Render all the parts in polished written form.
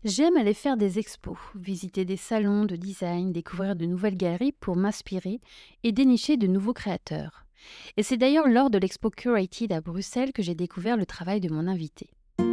J'aime aller faire des expos, visiter des salons de design, découvrir de nouvelles galeries pour m'inspirer et dénicher de nouveaux créateurs. Et c'est d'ailleurs lors de l'expo Curated à Bruxelles que j'ai découvert le travail de mon invité.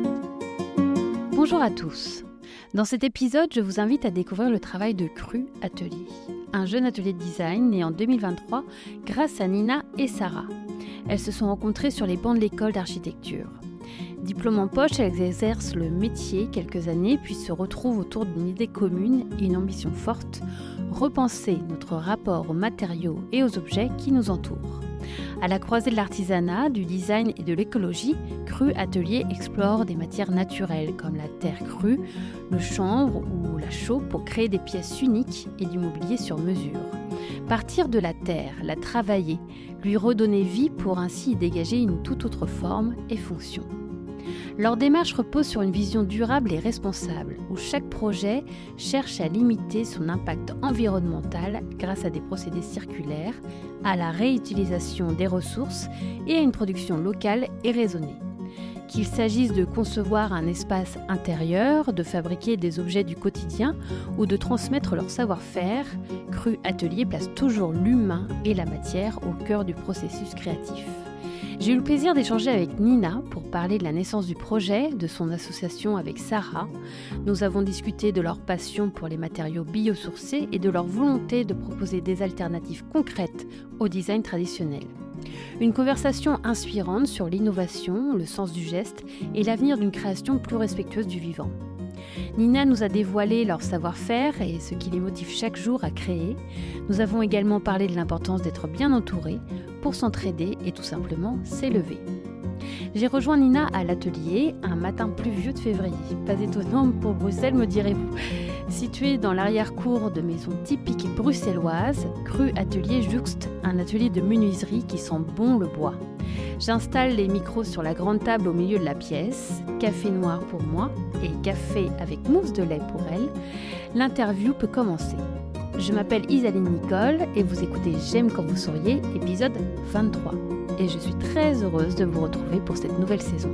Bonjour à tous. Dans cet épisode, je vous invite à découvrir le travail de Cru Atelier, un jeune atelier de design né en 2023 grâce à Nina et Sarah. Elles se sont rencontrées sur les bancs de l'école d'architecture. Diplôme en poche, elles exercent le métier quelques années puis se retrouvent autour d'une idée commune et une ambition forte, repenser notre rapport aux matériaux et aux objets qui nous entourent. À la croisée de l'artisanat, du design et de l'écologie, Cru Atelier explore des matières naturelles comme la terre crue, le chanvre ou la chaux pour créer des pièces uniques et du mobilier sur mesure. Partir de la terre, la travailler, lui redonner vie pour ainsi y dégager une toute autre forme et fonction. Leur démarche repose sur une vision durable et responsable, où chaque projet cherche à limiter son impact environnemental grâce à des procédés circulaires, à la réutilisation des ressources et à une production locale et raisonnée. Qu'il s'agisse de concevoir un espace intérieur, de fabriquer des objets du quotidien ou de transmettre leur savoir-faire, Cru Atelier place toujours l'humain et la matière au cœur du processus créatif. J'ai eu le plaisir d'échanger avec Nina pour parler de la naissance du projet, de son association avec Sarah. Nous avons discuté de leur passion pour les matériaux biosourcés et de leur volonté de proposer des alternatives concrètes au design traditionnel. Une conversation inspirante sur l'innovation, le sens du geste et l'avenir d'une création plus respectueuse du vivant. Nina nous a dévoilé leur savoir-faire et ce qui les motive chaque jour à créer. Nous avons également parlé de l'importance d'être bien entouré pour s'entraider et tout simplement s'élever. J'ai rejoint Nina à l'atelier un matin pluvieux de février. Pas étonnant pour Bruxelles, me direz-vous. Situé dans l'arrière-cour de maisons typiques bruxelloises, Cru Atelier jouxte un atelier de menuiserie qui sent bon le bois. J'installe les micros sur la grande table au milieu de la pièce, café noir pour moi et café avec mousse de lait pour elle. L'interview peut commencer. Je m'appelle Isaline Nicole et vous écoutez J'aime quand vous souriez, épisode 23. Et je suis très heureuse de vous retrouver pour cette nouvelle saison.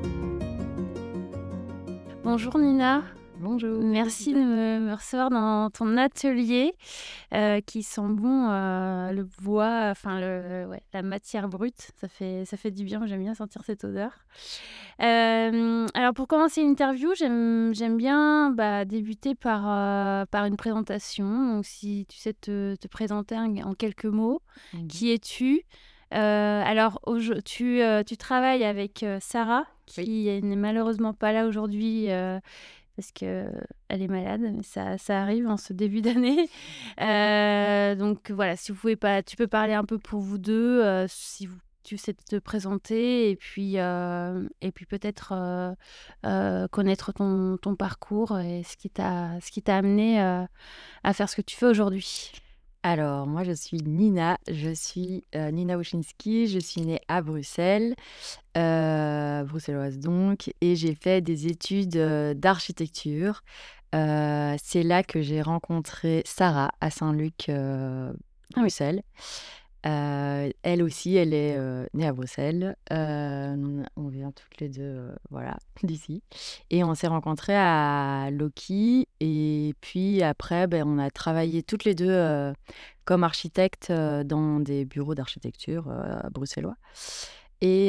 Bonjour Nina. Bonjour. Merci de me recevoir dans ton atelier qui sent bon le bois, enfin la matière brute. Ça fait du bien, j'aime bien sentir cette odeur. Alors pour commencer l'interview, j'aime bien débuter par une présentation. Donc si tu sais te présenter en quelques mots, qui es-tu? Alors tu travailles avec Sarah, qui n'est malheureusement pas là aujourd'hui. Parce qu'elle est malade, mais ça arrive en ce début d'année. Donc voilà, si vous pouvez pas, tu peux parler un peu pour vous deux, si tu sais te présenter, et puis peut-être connaître ton parcours et ce qui t'a amené à faire ce que tu fais aujourd'hui. Alors, moi, je suis Nina. Je suis Nina Wojcinski. Je suis née à Bruxelles, bruxelloise donc, et j'ai fait des études d'architecture. C'est là que j'ai rencontré Sarah à Saint-Luc, Bruxelles. Elle aussi, elle est née à Bruxelles. On vient toutes les deux voilà, d'ici. Et on s'est rencontrés à Loki. Et puis après, on a travaillé toutes les deux comme architectes dans des bureaux d'architecture bruxellois. Et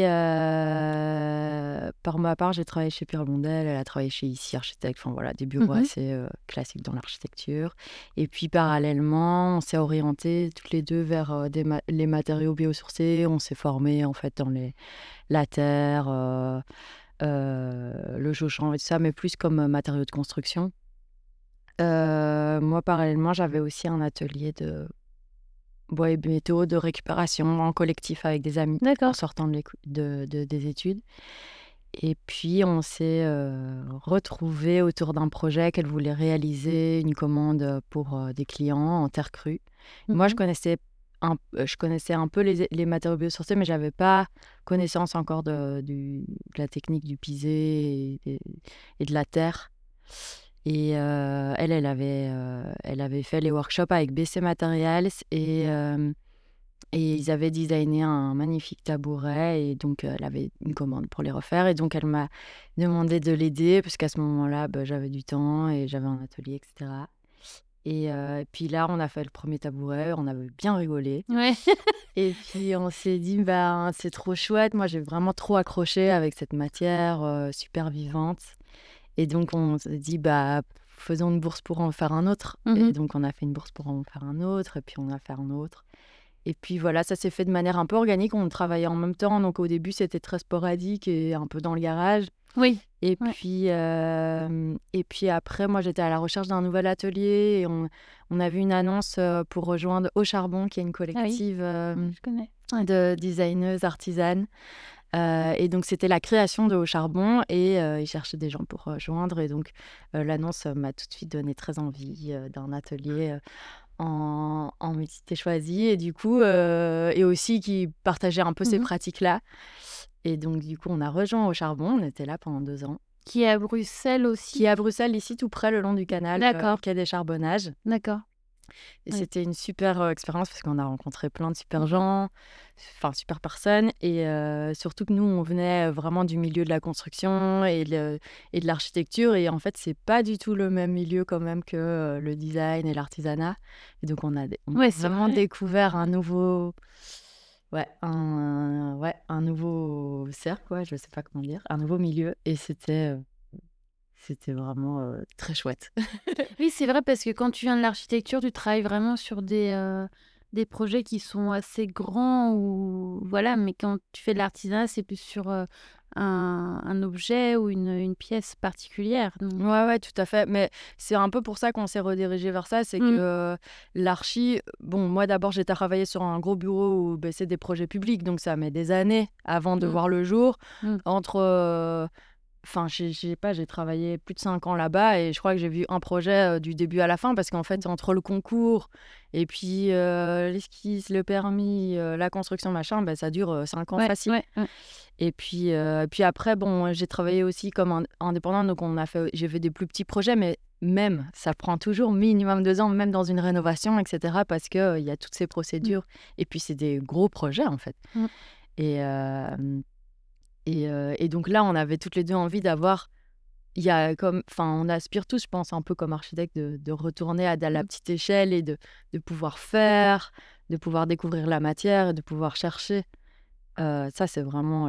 par ma part, j'ai travaillé chez Pierre Blondel, elle a travaillé chez Ici Architecte, enfin voilà, des bureaux assez classiques dans l'architecture. Et puis parallèlement, on s'est orientés toutes les deux vers les matériaux biosourcés. On s'est formés en fait dans la terre, le geoshan et tout ça, mais plus comme matériaux de construction. Moi, parallèlement, j'avais aussi un atelier de bois et métaux, de récupération en collectif avec des amis en sortant des études. Et puis, on s'est retrouvés autour d'un projet qu'elle voulait réaliser, une commande pour des clients en terre crue. Moi, je connaissais un peu les matériaux biosourcés, mais je n'avais pas connaissance encore de la technique du pisé et de la terre. Et elle avait fait les workshops avec BC Materials et Et ils avaient designé un magnifique tabouret et donc elle avait une commande pour les refaire et donc elle m'a demandé de l'aider parce qu'à ce moment-là, j'avais du temps et j'avais un atelier, et cetera. Et puis là, on a fait le premier tabouret, on avait bien rigolé Ouais. et puis on s'est dit: «Ben, c'est trop chouette». Moi, j'ai vraiment trop accroché avec cette matière, super vivante et donc on s'est dit: «Bah, faisons une bourse pour en faire un autre» et Mmh. donc on a fait une bourse pour en faire un autre et puis on a fait un autre. Et puis voilà, ça s'est fait de manière un peu organique. On travaillait en même temps, donc au début, c'était très sporadique et un peu dans le garage. Oui. Et Ouais. puis après, moi, j'étais à la recherche d'un nouvel atelier et on a vu une annonce pour rejoindre Au Charbon, qui est une Ah oui, collective je connais. Ouais. de designeuses artisanes. Et donc, c'était la création de Au Charbon et ils cherchaient des gens pour rejoindre. Et donc, l'annonce m'a tout de suite donné très envie d'un atelier en mixité choisie et du coup et aussi qui partageait un peu ces Mmh. pratiques-là et donc du coup, on a rejoint Au Charbon. On était là pendant 2 ans. Qui est à Bruxelles Qui aussi? est à Bruxelles, ici, tout près, le long du canal, D'accord, quai des Charbonnages d'accord. et Oui. c'était une super, expérience parce qu'on a rencontré plein de super gens, enfin super personnes et surtout que nous, on venait vraiment du milieu de la construction et de l'architecture et en fait, c'est pas du tout le même milieu quand même que, le design et l'artisanat et donc on a Ouais, c'est vraiment vrai. découvert un nouveau un nouveau cercle, ouais, je sais pas comment dire, un nouveau milieu et c'était vraiment, très chouette. Oui, c'est vrai parce que quand tu viens de l'architecture, tu travailles vraiment sur des projets qui sont assez grands ou voilà, mais quand tu fais de l'artisanat, c'est plus sur, un objet ou une pièce particulière donc Ouais, ouais, tout à fait. Mais c'est un peu pour ça qu'on s'est redirigé vers ça. C'est que mmh, l'archi, bon, moi d'abord, j'ai travaillé sur un gros bureau où c'est des projets publics, donc ça met des années avant de mmh, voir le jour. mmh, Entre, enfin, je sais pas, j'ai travaillé plus de 5 ans là-bas et je crois que j'ai vu un projet du début à la fin parce qu'en fait, entre le concours et puis l'esquisse, le permis, la construction, machin, ça dure 5 ans ouais, facile. ouais, ouais. Et puis après, bon, j'ai travaillé aussi comme indépendante, donc j'ai fait des plus petits projets, mais même, ça prend toujours minimum 2 ans, même dans une rénovation, etc., parce qu'il y a toutes ces Mmh, procédures. Et puis, c'est des gros projets, en fait. mmh, Et, euh, et donc là, on avait toutes les deux envie d'avoir, enfin, on aspire tous, je pense, un peu comme architecte, de retourner à la mmh. petite échelle et de pouvoir faire, de pouvoir découvrir la matière, et de pouvoir chercher. Ça, c'est vraiment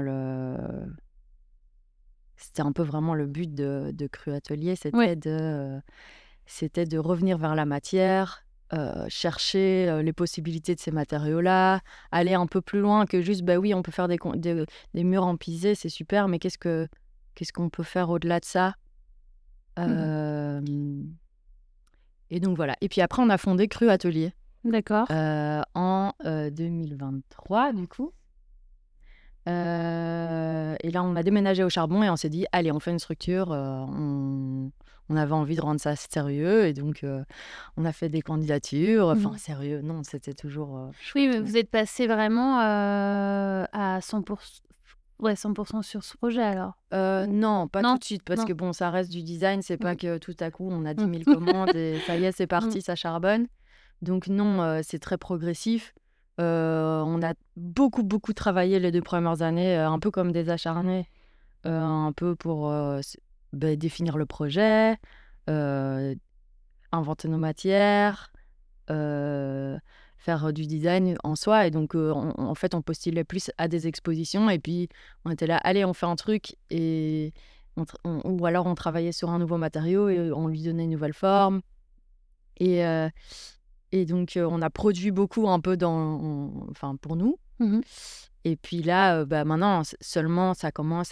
C'était un peu vraiment le but de Cru Atelier, Ouais, c'était de revenir vers la matière, chercher, les possibilités de ces matériaux-là, aller un peu plus loin que juste, bah, oui, on peut faire des murs en pisé, c'est super, mais qu'est-ce qu'on peut faire au-delà de ça? mmh. Hem Et donc voilà. Et puis après, on a fondé Cru Atelier, D'accord. en, 2023 du coup. Et là, on a déménagé au Charbon et on s'est dit: «Allez, on fait une structure», on avait envie de rendre ça sérieux et donc on a fait des candidatures. Enfin Mmh. sérieux, non, c'était toujours, Oui, chouette, mais mais vous êtes passés vraiment, à 100 ouais, 100 sur ce projet alors? non, pas tout Non? de suite parce Non? que bon, ça reste du design, c'est pas Mmh. que tout à coup, on a dix Mmh. mille commandes et ça y est, c'est Mmh. parti, ça charbonne. Donc non, c'est très progressif. On a beaucoup, beaucoup travaillé les 2 premières années, un peu comme des acharnés. Un peu pour, définir le projet, heu, inventer nos matières, heu, faire, du design en soi et donc en fait, on postulait plus à des expositions et puis on était là: «Allez, on fait un truc» et ou alors on travaillait sur un nouveau matériau et on lui donnait une nouvelle forme et heu et donc on a produit beaucoup un peu enfin, pour nous Mmh. et puis là, maintenant, seulement ça commence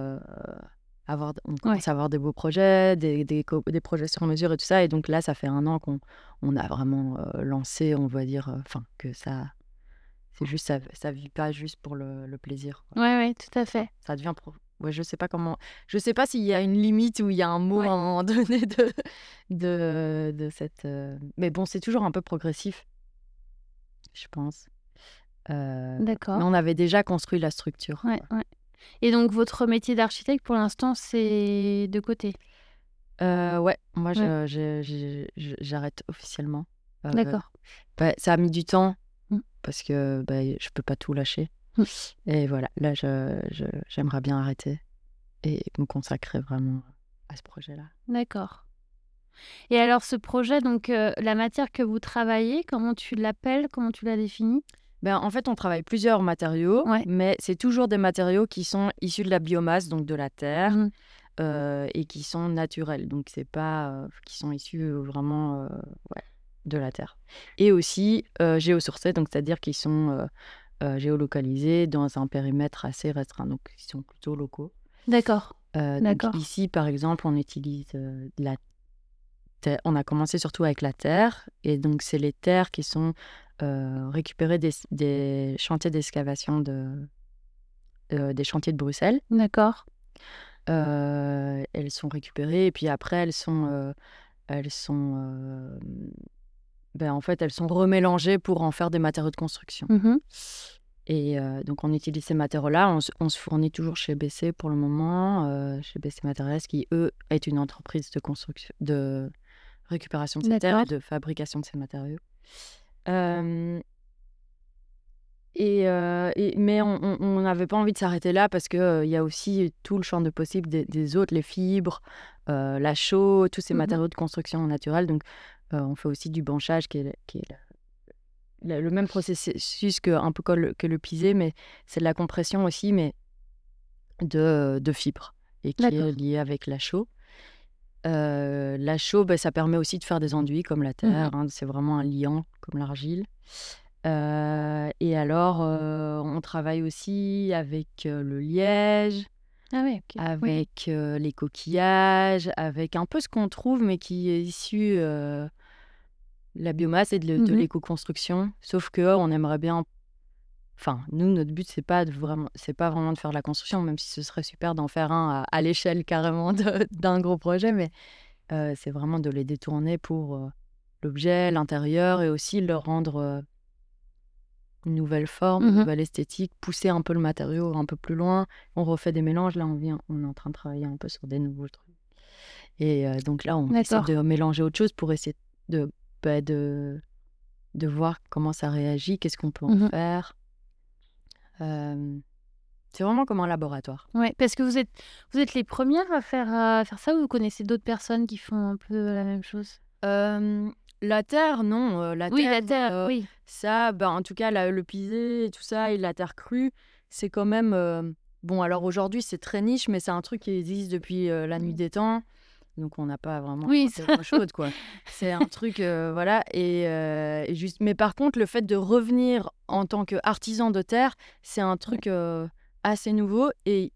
on Ouais. commence à avoir des beaux projets, des projets sur mesure et tout ça et donc là, ça fait 1 an qu'on a vraiment, lancé, on va dire, enfin que c'est juste ça vit pas juste pour le plaisir, quoi. Ouais, ouais, tout à Enfin, fait. ça devient ouais, je sais pas s'il y a une limite ou il y a un mot à Ouais. un moment donné de cette, mais bon, c'est toujours un peu progressif, je pense, mais D'accord. on avait déjà construit la structure, Ouais, quoi. ouais. Et donc votre métier d'architecte pour l'instant, c'est de côté? Ouais, moi Ouais, j'arrête officiellement. Heu, d'accord. Ça a mis du temps, parce que je peux pas tout lâcher. Mm. Et voilà, là, j'aimerais bien arrêter et me consacrer vraiment à ce projet-là. D'accord. Et alors ce projet, donc la matière que vous travaillez, comment tu l'appelles? Comment tu la définis? En fait, on travaille plusieurs matériaux, Ouais. mais c'est toujours des matériaux qui sont issus de la biomasse, donc de la terre, Mmh. et qui sont naturels. Donc, c'est pas qui sont issus vraiment ouais, de la terre. Et aussi géosourcés, donc c'est-à-dire qu'ils sont géolocalisés dans un périmètre assez restreint, donc ils sont plutôt locaux. D'accord. Donc D'accord. ici, par exemple, on utilise de la terre. On a commencé surtout avec la terre, et donc c'est les terres qui sont récupérées des chantiers d'excavation des chantiers de Bruxelles. D'accord. Elles sont récupérées et puis après elles sont en fait elles sont remélangées pour en faire des matériaux de construction. Mmh. Et donc on utilise ces matériaux-là. On se fournit toujours chez BC pour le moment, chez BC Matériels, qui eux est une entreprise de construction, de récupération de ces terres et D'accord. de fabrication de ces matériaux. Euh, mais on n'avait pas envie de s'arrêter là parce que il y a aussi tout le champ de possibles des autres, les fibres, la chaux, tous ces Mmh. matériaux de construction naturelle. Donc, on fait aussi du branchage qui est le même processus un peu que le pisé, mais c'est de la compression aussi, mais de fibres et qui est D'accord. lié avec la chaux. La chaux, ça permet aussi de faire des enduits comme la Mmh. terre, hein, c'est vraiment un liant comme l'argile. Et alors, on travaille aussi avec le liège, Ah ouais, OK. Oui. avec les coquillages, avec un peu ce qu'on trouve, mais qui est issu de la biomasse et de Mmh. l'éco-construction. Sauf que on aimerait bien. Enfin, nous, notre but, c'est pas vraiment de faire de la construction, même si ce serait super d'en faire un à l'échelle carrément d'un gros projet, mais c'est vraiment de les détourner pour l'objet, l'intérieur, et aussi le rendre une nouvelle forme, une Mmh. nouvelle esthétique, pousser un peu le matériau un peu plus loin. On refait des mélanges. Là, on est en train de travailler un peu sur des nouveaux trucs. Et donc là, on essaie D'accord. de mélanger autre chose pour essayer de, bah, de, de voir comment ça réagit, qu'est-ce qu'on peut en Mmh. faire. Euh, c'est vraiment comme un laboratoire. Ouais, parce que vous êtes les premières à faire ça, ou vous connaissez d'autres personnes qui font un peu la même chose? La terre, non. La Oui, terre, la terre, oui. ça, en tout cas, le pisé et tout ça, et la terre crue, c'est quand même. Bon, alors aujourd'hui, c'est très niche, mais c'est un truc qui existe depuis la nuit des temps. Donc, on n'a pas vraiment Oui, inventé l'eau chaude, quoi. C'est un truc, voilà. Et juste. Mais par contre, le fait de revenir en tant qu'artisan de terre, c'est un truc assez nouveau. Et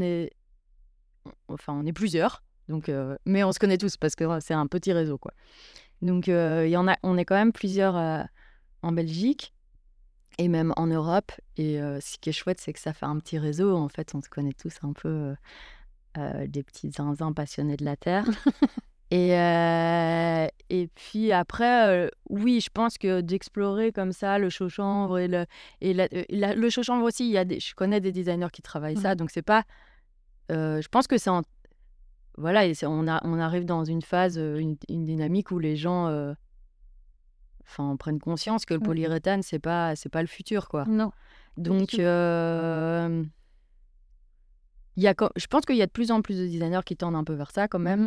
on est plusieurs. Donc, mais on se connaît tous parce que c'est un petit réseau, quoi. Donc, on est quand même plusieurs en Belgique et même en Europe. Et ce qui est chouette, c'est que ça fait un petit réseau. En fait, on se connaît tous un peu des petits zinzins passionnés de la Terre. Et puis après, oui, je pense que d'explorer comme ça le chaud-chanvre le chaud-chanvre aussi, je connais des designers qui travaillent ça. Mmh. Donc, c'est pas... je pense que voilà, on arrive dans une phase, une dynamique où les gens... prennent conscience que le Mmh. polyuréthane, c'est pas le futur, quoi. Non, pas du Donc, tout. je pense qu'il y a de plus en plus de designers qui tendent un peu vers ça, quand même. Mmh.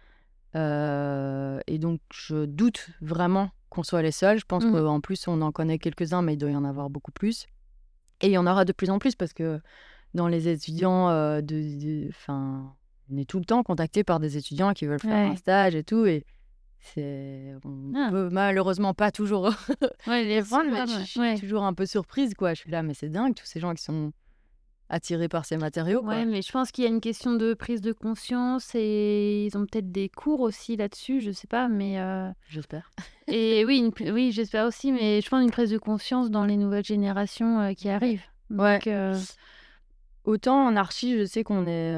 Et donc, je doute vraiment qu'on soit les seuls. Je pense Mmh. qu'en plus, on en connaît quelques-uns, mais il doit y en avoir beaucoup plus. Et il y en aura de plus en plus parce que dans les étudiants, on est tout le temps contacté par des étudiants qui veulent faire un Ouais. stage et tout. Et on Ah. peut malheureusement pas toujours Ouais, les prendre, mais prendre, je ouais. suis Ouais. toujours un peu surprise, quoi. Je suis là, mais c'est dingue, tous ces gens qui sont attirés par ces matériaux, quoi. Ouais, mais je pense qu'il y a une question de prise de conscience, et ils ont peut-être des cours aussi là-dessus, je sais pas, mais J'espère. et oui, oui, j'espère aussi, mais je pense une prise de conscience dans les nouvelles générations qui arrivent. Ouais. Donc, Autant en archi, je sais qu'on est...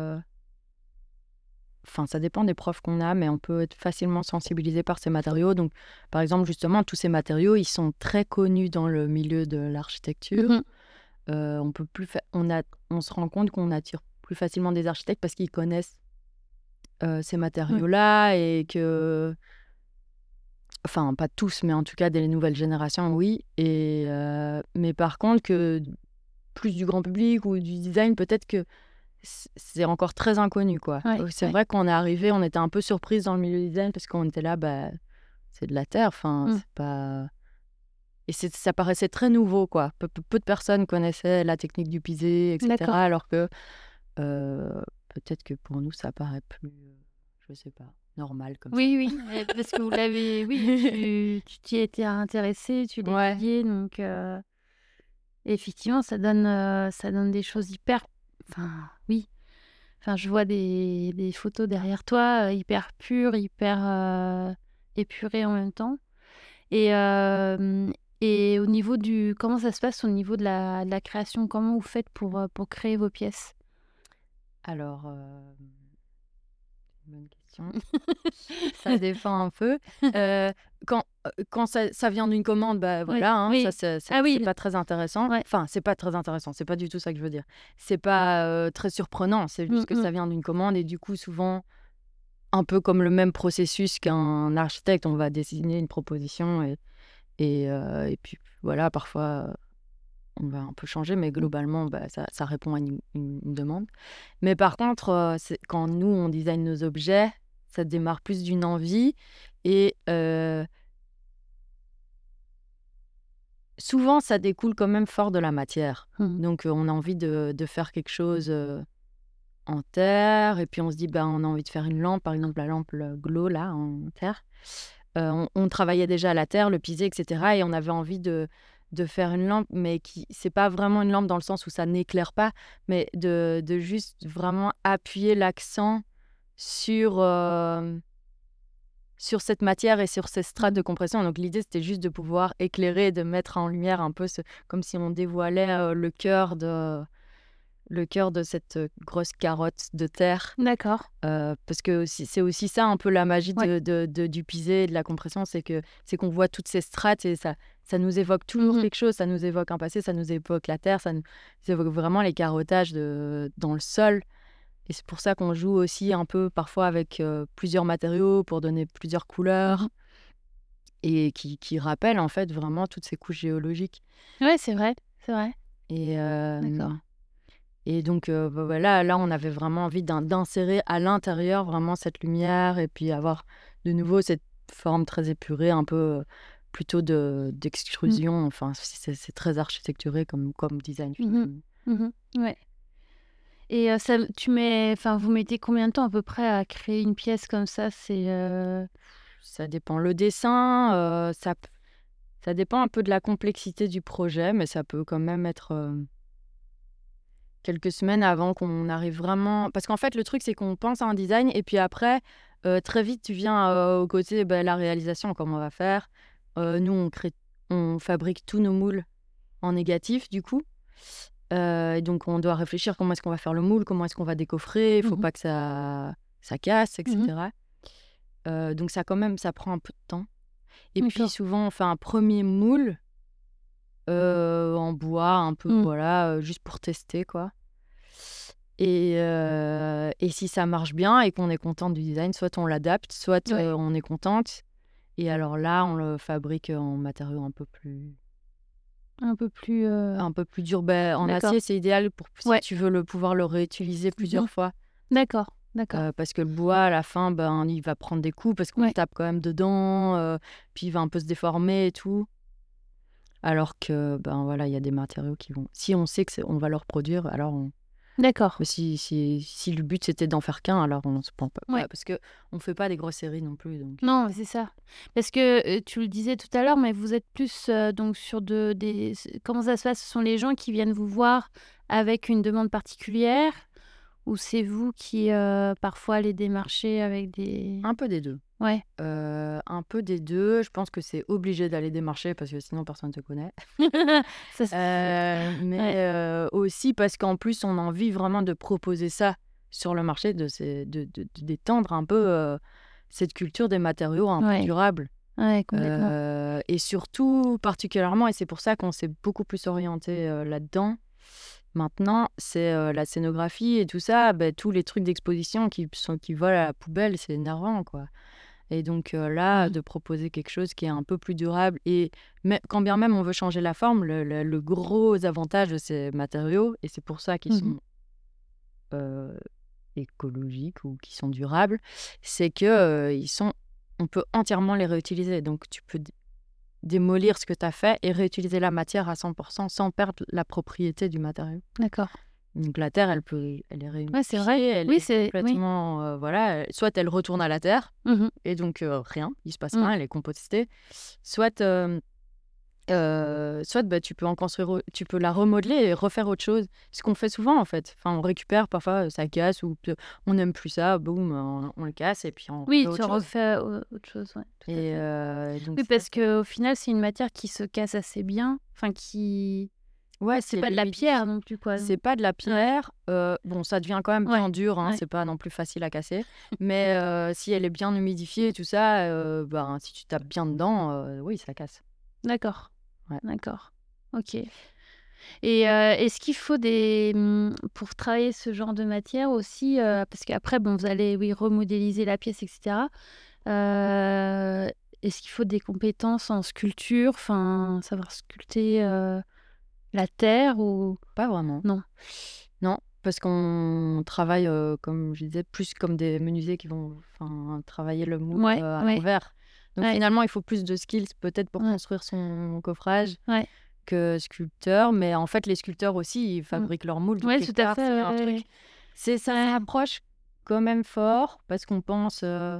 Enfin, ça dépend des profs qu'on a, mais on peut être facilement sensibilisé par ces matériaux. Donc, par exemple, justement, tous ces matériaux, ils sont très connus dans le milieu de l'architecture. mhm. On peut plus on se rend compte qu'on attire plus facilement des architectes parce qu'ils connaissent ces Ouais. matériaux-là, et que Enfin, pas tous, mais en tout cas des nouvelles générations, oui. Mais par contre, que plus du grand public ou du design, peut-être que c'est encore très inconnu, quoi. Ouais, C'est ouais. vrai qu'on est arrivé, on était un peu surprise dans le milieu du design parce qu'on était là, bah, c'est de la terre, enfin, Mm. c'est pas... Et ça paraissait très nouveau, quoi. Peu de personnes connaissaient la technique du pisé, D'accord. etc. Alors que peut-être que pour nous, ça paraît plus, je sais pas, normal comme ça. Oui, oui, parce que vous l'avez, oui, tu t'y étais intéressée, tu l'as Ouais, étudié, donc effectivement, ça donne des choses hyper, enfin, oui. Enfin, je vois des photos derrière toi, hyper pures, hyper, épurées en même temps. Et au niveau du comment ça se passe au niveau de la création? Comment vous faites pour créer vos pièces? alors, bonne question. Ça dépend un peu. Heu, quand ça vient d'une commande, bah, Oui, voilà, hein, ça oui. Ah c'est oui, pas très intéressant. ouais. Enfin, c'est pas très intéressant, c'est pas du tout ça que je veux dire. C'est pas, très surprenant, c'est Mmh juste que mh. ça vient d'une commande et du coup, souvent, un peu comme le même processus qu'un architecte, on va dessiner une proposition et puis voilà, parfois, on va un peu changer, mais globalement, bah, ça répond à une demande. Mais par contre, c'est quand nous, on design nos objets, ça démarre plus d'une envie et souvent, ça découle quand même fort de la matière. Mmh. Donc, on a envie de faire quelque chose, en terre et puis on se dit: «Ben, on a envie de faire une lampe», par exemple la lampe, le Glow là, en terre. On travaillait déjà la terre, le pisé et cetera et on avait envie de faire une lampe, mais qui c'est pas vraiment une lampe dans le sens où ça n'éclaire pas, mais de juste vraiment appuyer l'accent sur, sur cette matière et sur ces strates de compression. Donc l'idée, c'était juste de pouvoir éclairer, de mettre en lumière un peu comme si on dévoilait, le cœur de cette, grosse carotte de terre. D'accord. Parce que c'est aussi ça un peu la magie Ouais. du pisé et de la compression, c'est qu'on voit toutes ces strates et ça nous évoque toujours Mmh. quelque chose. Ça nous évoque un passé, ça nous évoque la terre, ça nous évoque vraiment les carottages dans le sol. Et c'est pour ça qu'on joue aussi un peu parfois avec plusieurs matériaux pour donner plusieurs Mmh. couleurs et qui rappellent en fait vraiment toutes ces couches géologiques. Ouais, c'est vrai, c'est vrai. Et, D'accord. donc, bah, voilà, là, on avait vraiment envie d'insérer à l'intérieur vraiment cette lumière et puis avoir de nouveau cette forme très épurée, un peu plutôt Mmh. d'extrusion. Enfin, c'est très architecturé comme design Mmh finalement. mh. Mmh. Ouais. Et ça enfin, vous mettez combien de temps à peu près à créer une pièce comme ça? C'est, Ça dépend. Le dessin, ça dépend un peu de la complexité du projet, mais ça peut quand même être quelques semaines avant qu'on arrive vraiment. Parce qu'en fait, le truc, c'est qu'on pense à un design et puis après, très vite, tu viens au côté bah, la réalisation, comment on va faire. Nous, on fabrique tous nos moules en négatif, du coup. Et donc, on doit réfléchir comment est-ce qu'on va faire le moule, comment est-ce qu'on va décoffrer, il faut mmh. pas que ça casse, Mmh. etc. Donc, ça, quand même, ça prend un peu de temps. Et puis, D'accord. souvent, on fait un premier moule en bois, un peu, Mmh. voilà, juste pour tester, quoi. Et si ça marche bien et qu'on est contente du design, soit on l'adapte, soit Ouais. on est contente. Et alors là, on le fabrique en matériaux Un peu plus, un peu plus durs. Ben, en d'accord. acier, c'est idéal pour si Ouais. tu veux pouvoir le réutiliser Mmh. plusieurs fois. D'accord, d'accord. Parce que le bois, à la fin, ben, il va prendre des coups parce qu'on Ouais. tape quand même dedans, puis il va un peu se déformer et tout. Alors que, ben voilà, il y a des matériaux qui vont. Si on sait on va le reproduire, alors D'accord. mais si le but c'était d'en faire qu'un, alors on se prend pas. Ouais. Bah, parce que on fait pas des grosses séries non plus, donc. Non, mais c'est ça. Parce que, tu le disais tout à l'heure, mais vous êtes plus, donc sur comment ça se passe? Ce sont les gens qui viennent vous voir avec une demande particulière? Ou c'est vous qui, parfois les démarchez avec des Un peu des 2. ouais. Un peu des 2. Je pense que c'est obligé d'aller démarcher parce que sinon personne ne te connaît. Ça c'est Mais ouais, aussi parce qu'en plus on a envie vraiment de proposer ça sur le marché, d'étendre un peu, cette culture des matériaux un peu ouais, durables. ouais, complètement. Et surtout particulièrement et c'est pour ça qu'on s'est beaucoup plus orienté là-dedans. Maintenant, c'est, la scénographie et tout ça, tous les trucs d'exposition qui volent à la poubelle, c'est énervant, quoi. Et donc là, de proposer quelque chose qui est un peu plus durable. Et quand bien même on veut changer la forme, le gros avantage de ces matériaux, et c'est pour ça qu'ils sont euh, écologiques ou qui sont durables, c'est que on peut entièrement les réutiliser. Donc tu peux démolir ce que tu as fait et réutiliser la matière à 100% sans perdre la propriété du matériau. D'accord. Donc la terre, elle est Ouais, c'est vrai. réunifiée, elle Oui, est complètement, voilà, soit elle retourne à la terre et donc rien, il se passe rien, elle est compostée, soit soit tu peux en construire, tu peux la remodeler et refaire autre chose. Ce qu'on fait souvent en fait. Enfin, on récupère parfois, ça casse ou on n'aime plus ça, boum, on le casse et puis on Oui, refait autre tu chose. refais autre chose, ouais, tout à fait. Donc Oui, parce qu'au final, c'est une matière qui se casse assez bien, enfin qui... ouais, c'est pas de la pierre non plus, quoi. C'est pas de la pierre. Bon, ça devient quand même bien dur, hein, c'est pas non plus facile à casser. Mais si elle est bien humidifiée et tout ça, ben, si tu tapes bien dedans, oui, ça casse. D'accord. Ouais. D'accord. Ok. Et est-ce qu'il faut pour travailler ce genre de matière aussi, parce qu'après, bon, vous allez, oui, remodéliser la pièce, etc. Est-ce qu'il faut des compétences en sculpture, enfin, savoir sculpter la terre ou... Pas vraiment. Non. Non, parce qu'on travaille, comme je disais, plus comme des menuisiers qui vont travailler le moule à l'envers. Donc finalement, il faut plus de skills peut-être pour construire son coffrage que sculpteur. Mais en fait, les sculpteurs aussi, ils fabriquent leur moule. Oui, tout à fait. C'est un truc. Ça approche quand même fort parce qu'on pense...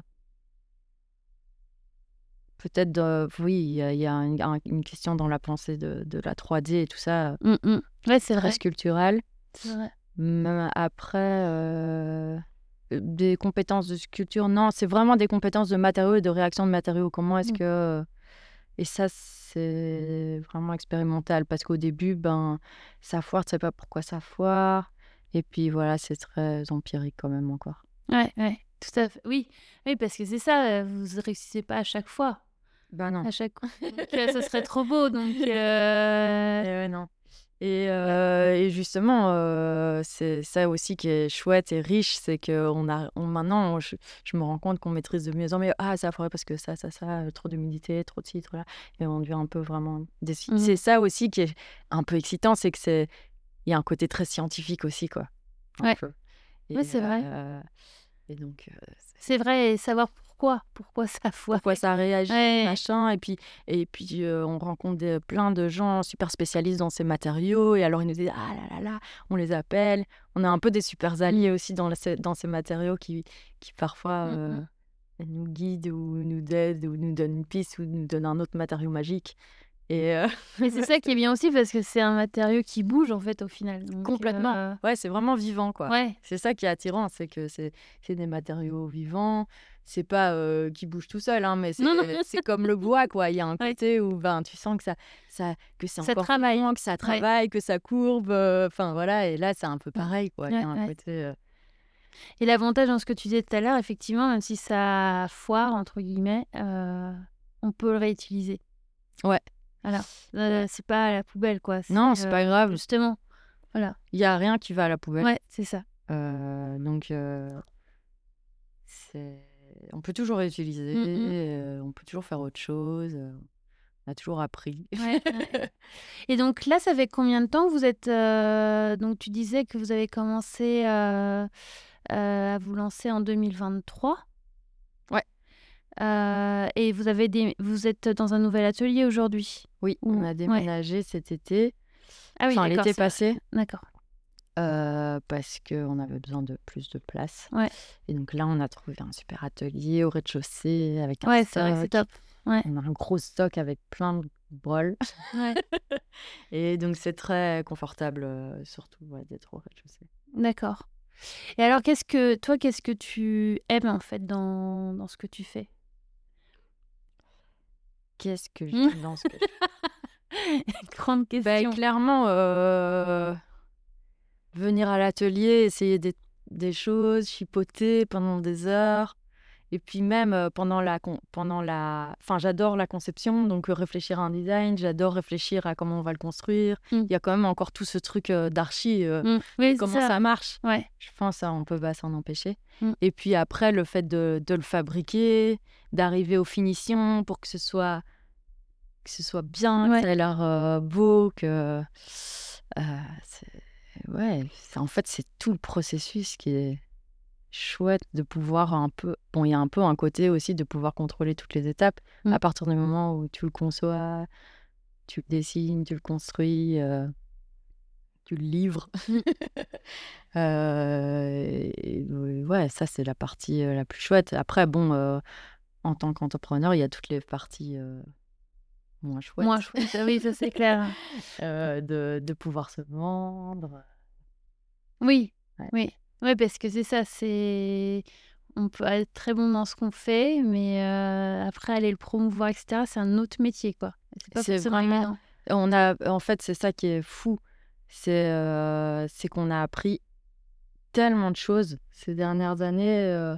peut-être, oui, il y a une question dans la pensée de la 3D et tout ça, Ouais, c'est très vrai. sculpturel. C'est vrai. Même après, des compétences de sculpture, non, c'est vraiment des compétences de matériaux et de réaction de matériaux. Comment est-ce que... Et ça, c'est vraiment expérimental parce qu'au début, ben, ça foire, tu sais pas pourquoi ça foire. Et puis voilà, c'est très empirique quand même encore. Ouais, tout à fait. Oui, parce que c'est ça, vous ne réussissez pas à chaque fois. Ben non. À chaque coup. Ça serait trop beau, donc... Et ouais, non. Et justement, c'est ça aussi qui est chouette et riche, c'est que maintenant, je me rends compte qu'on maîtrise de mieux en mieux. Ah, ça faudrait parce que ça, trop d'humidité, trop de ci, trop là. Et on devient un peu vraiment... C'est ça aussi qui est un peu excitant, c'est que il y a un côté très scientifique aussi, quoi. Ouais, et, c'est vrai. Et donc... c'est vrai, et savoir pourquoi ça foire. Pourquoi ça réagit, machin. Et puis on rencontre plein de gens super spécialistes dans ces matériaux. Et alors, ils nous disent, ah là là là, on les appelle. On a un peu des super alliés aussi dans ces matériaux qui parfois nous guident ou nous aident ou nous donnent une piste ou nous donnent un autre matériau magique. Mais c'est ça qui est bien aussi parce que c'est un matériau qui bouge en fait au final. Donc, complètement. Ouais, c'est vraiment vivant, quoi. Ouais. C'est ça qui est attirant, c'est que c'est des matériaux vivants. C'est pas qui bouge tout seul, hein, mais c'est comme le bois, quoi. Il y a un côté où tu sens que que c'est encore travaille, vivant, que ça travaille, que ça courbe. Enfin voilà, et là c'est un peu pareil, quoi. Il y a un côté. Et l'avantage dans ce que tu disais tout à l'heure, effectivement, même si ça foire entre guillemets, on peut le réutiliser. Ouais. Voilà. C'est pas à la poubelle, quoi. Non, c'est pas grave. Justement. Voilà. Il y a rien qui va à la poubelle. Ouais, c'est ça. Donc on peut toujours réutiliser, on peut toujours faire autre chose. On a toujours appris. Et donc là, ça fait combien de temps que vous êtes... Donc tu disais que vous avez commencé à vous lancer en 2023. Ouais. Et vous êtes dans un nouvel atelier aujourd'hui. Oui, on a déménagé cet été. Ah oui, l'été passé. D'accord. Parce qu'on avait besoin de plus de place. Et donc là, on a trouvé un super atelier au rez-de-chaussée avec un stock. C'est vrai que c'est top. Ouais. On a un gros stock avec plein de bols. Et donc, c'est très confortable, surtout d'être au rez-de-chaussée. D'accord. Et alors, qu'est-ce que tu aimes en fait dans ce que tu fais? Qu'est-ce que j'aime dans ce que je fais? Grande question. Clairement, venir à l'atelier, essayer des choses, chipoter pendant des heures. Et puis même enfin, j'adore la conception, donc réfléchir à un design, j'adore réfléchir à comment on va le construire. Il y a quand même encore tout ce truc d'archi, Oui, c'est comment ça. ça marche. Ouais. Je pense ça, on peut pas s'en empêcher. Mm. Et puis après, le fait de le fabriquer, d'arriver aux finitions pour que ce soit bien, que Ouais. ça ait l'air beau, que en fait, c'est tout le processus qui est chouette de pouvoir un peu. Bon, il y a un peu un côté aussi de pouvoir contrôler toutes les étapes à partir du moment où tu le conçois, tu le dessines, tu le construis, tu le livres. Ouais, ça, c'est la partie la plus chouette. Après, bon, en tant qu'entrepreneur, il y a toutes les parties moins chouettes. Moins chouette, oui, ça c'est clair. De pouvoir se vendre. Oui, Ouais. oui. Ouais, parce que c'est ça, on peut être très bon dans ce qu'on fait, mais après aller le promouvoir, et cetera, c'est un autre métier, quoi. C'est pas C'est forcément vraiment. évident. En fait, c'est ça qui est fou. C'est qu'on a appris tellement de choses ces dernières années.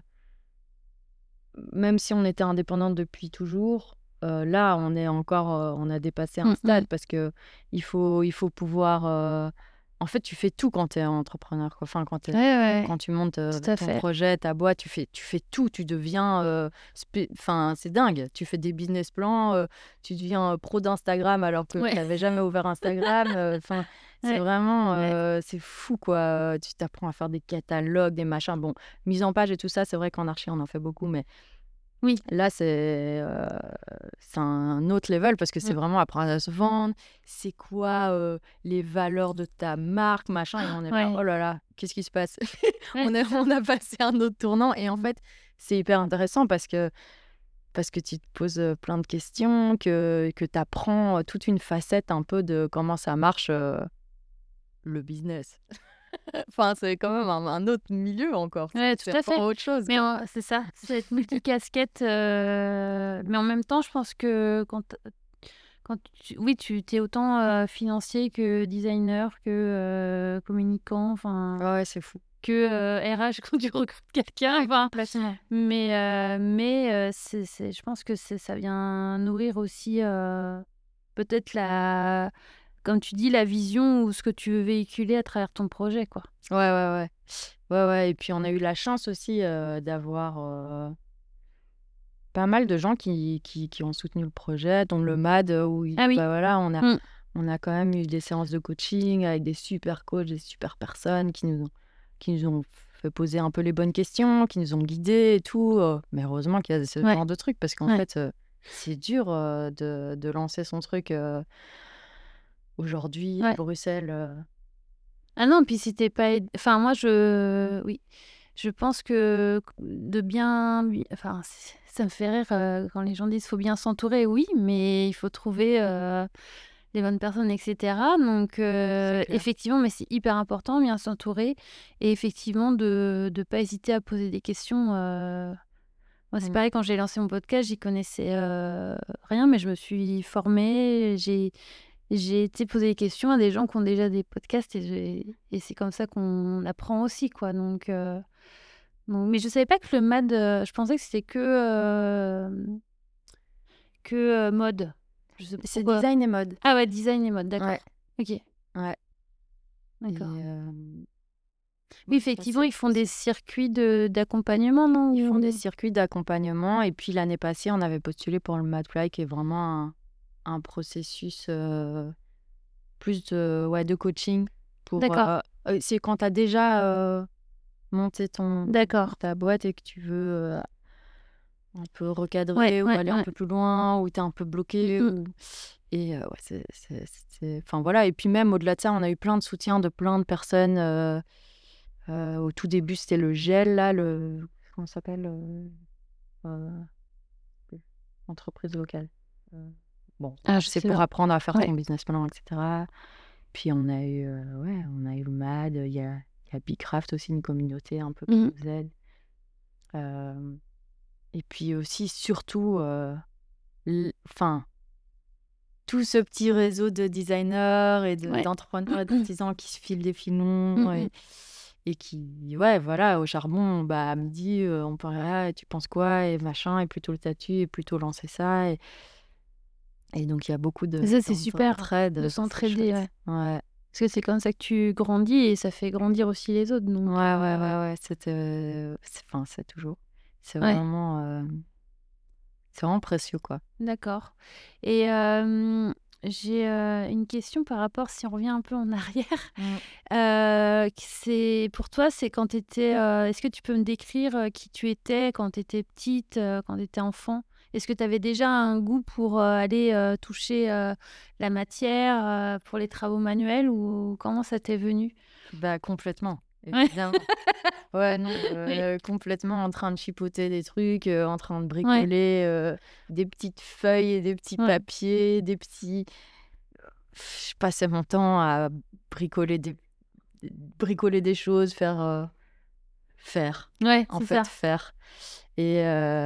Même si on était indépendante depuis toujours, là, on a dépassé un stade parce que il faut pouvoir. En fait, tu fais tout quand tu es entrepreneur, quoi. Enfin, Ouais, quand tu montes tout à ton fait. projet, ta boîte, tu fais tout. Tu deviens. Enfin, c'est dingue. Tu fais des business plans, tu deviens pro d'Instagram alors que tu n'avais jamais ouvert Instagram. Enfin, c'est Ouais. vraiment. C'est fou, quoi. Tu t'apprends à faire des catalogues, des machins. Bon, mise en page et tout ça, c'est vrai qu'en archi, on en fait beaucoup, mais. Oui. Là, c'est un autre level parce que c'est vraiment apprendre à se vendre. C'est quoi les valeurs de ta marque, machin. Et on est là, Ouais. oh là là, qu'est-ce qui se passe? Ouais. On a passé un autre tournant. Et en fait, c'est hyper intéressant parce que tu te poses plein de questions, que tu apprends toute une facette un peu de comment ça marche le business. Enfin, c'est quand même un autre milieu encore. Ouais, tout C'est à fait. encore autre chose. Mais c'est ça, cette multicasquette. Mais en même temps, je pense que quand oui, tu es autant financier que designer, que communicant, enfin, Ouais, c'est fou. que RH quand tu recrutes quelqu'un. Enfin, mais je pense que ça vient nourrir aussi peut-être comme tu dis, la vision ou ce que tu veux véhiculer à travers ton projet, quoi. Ouais. Ouais. Et puis, on a eu la chance aussi d'avoir pas mal de gens qui ont soutenu le projet, dont le MAD, Ah oui. bah voilà, Mm. on a quand même eu des séances de coaching avec des super coachs, des super personnes qui nous ont fait poser un peu les bonnes questions, qui nous ont guidés et tout. Mais heureusement qu'il y a ce genre de trucs, parce qu'en fait, c'est dur de lancer son truc aujourd'hui à Bruxelles. Ah non, puis si t'es pas enfin moi oui, je pense que de bien enfin ça me fait rire quand les gens disent faut bien s'entourer, oui, mais il faut trouver les bonnes personnes, etc. Donc effectivement, mais c'est hyper important bien s'entourer et effectivement de pas hésiter à poser des questions. Moi c'est pareil, quand j'ai lancé mon podcast, j'y connaissais rien, mais je me suis formée, j'ai été poser des questions à des gens qui ont déjà des podcasts et c'est comme ça qu'on apprend aussi, quoi. Donc, mais je savais pas que le MAD, je pensais que c'était que mode. Je sais pas C'est pourquoi. design et mode. Ah ouais, design et mode, d'accord. Ouais. Ok, Ouais. d'accord. Oui, effectivement, ils font des circuits d'accompagnement, non? Ils font des circuits d'accompagnement. Et puis l'année passée, on avait postulé pour le MadFly, qui est vraiment un processus plus de coaching. D'accord. C'est quand tu as déjà monté ta boîte et que tu veux un peu recadrer ou aller un peu plus loin, ou tu es un peu bloqué. Et enfin voilà. Et puis même au-delà de ça, on a eu plein de soutien de plein de personnes. Au tout début, c'était le GEL, là, comment ça s'appelle entreprise locale. Bon, Je sais pour pas. apprendre à faire ton business plan, etc. Puis on a eu le MAD, il y a Bicraft aussi, une communauté un peu qui nous aide. Et puis aussi, surtout, enfin, tout ce petit réseau de designers et d'entrepreneurs et d'artisans qui se filent des filons et qui, ouais, voilà, au charbon, bah, à midi, on parlait: «Ah, tu penses quoi?» et machin et plutôt le statut et plutôt lancer ça et donc il y a beaucoup Et de ça, c'est super d'entraide, de ça, c'est s'entraider, chouette. ouais. Ouais. Parce que c'est comme ça que tu grandis et ça fait grandir aussi les autres, Ouais, donc ouais, ouais, ouais, c'est toujours. C'est ouais, vraiment, c'est vraiment précieux, quoi. d'accord. Et j'ai, une question par rapport si on revient un peu en arrière. Mmh. Q c'est pour toi, c'est quand tu étais, est-ce que tu peux me décrire, qui tu étais quand tu étais petite, quand tu étais enfant? Est-ce que tu avais déjà un goût pour, aller, toucher, la matière, pour les travaux manuels ou comment ça t'est venu? Bah, complètement, Ouais. évidemment. Ouais, non, Oui. complètement en train de chipoter des trucs, en train de Ouais, bricoler, des petites feuilles et des petits ouais. papiers, des petits je passais mon temps à bricoler des bricoler des choses, faire, Ouais, en c'est fait, ça. faire et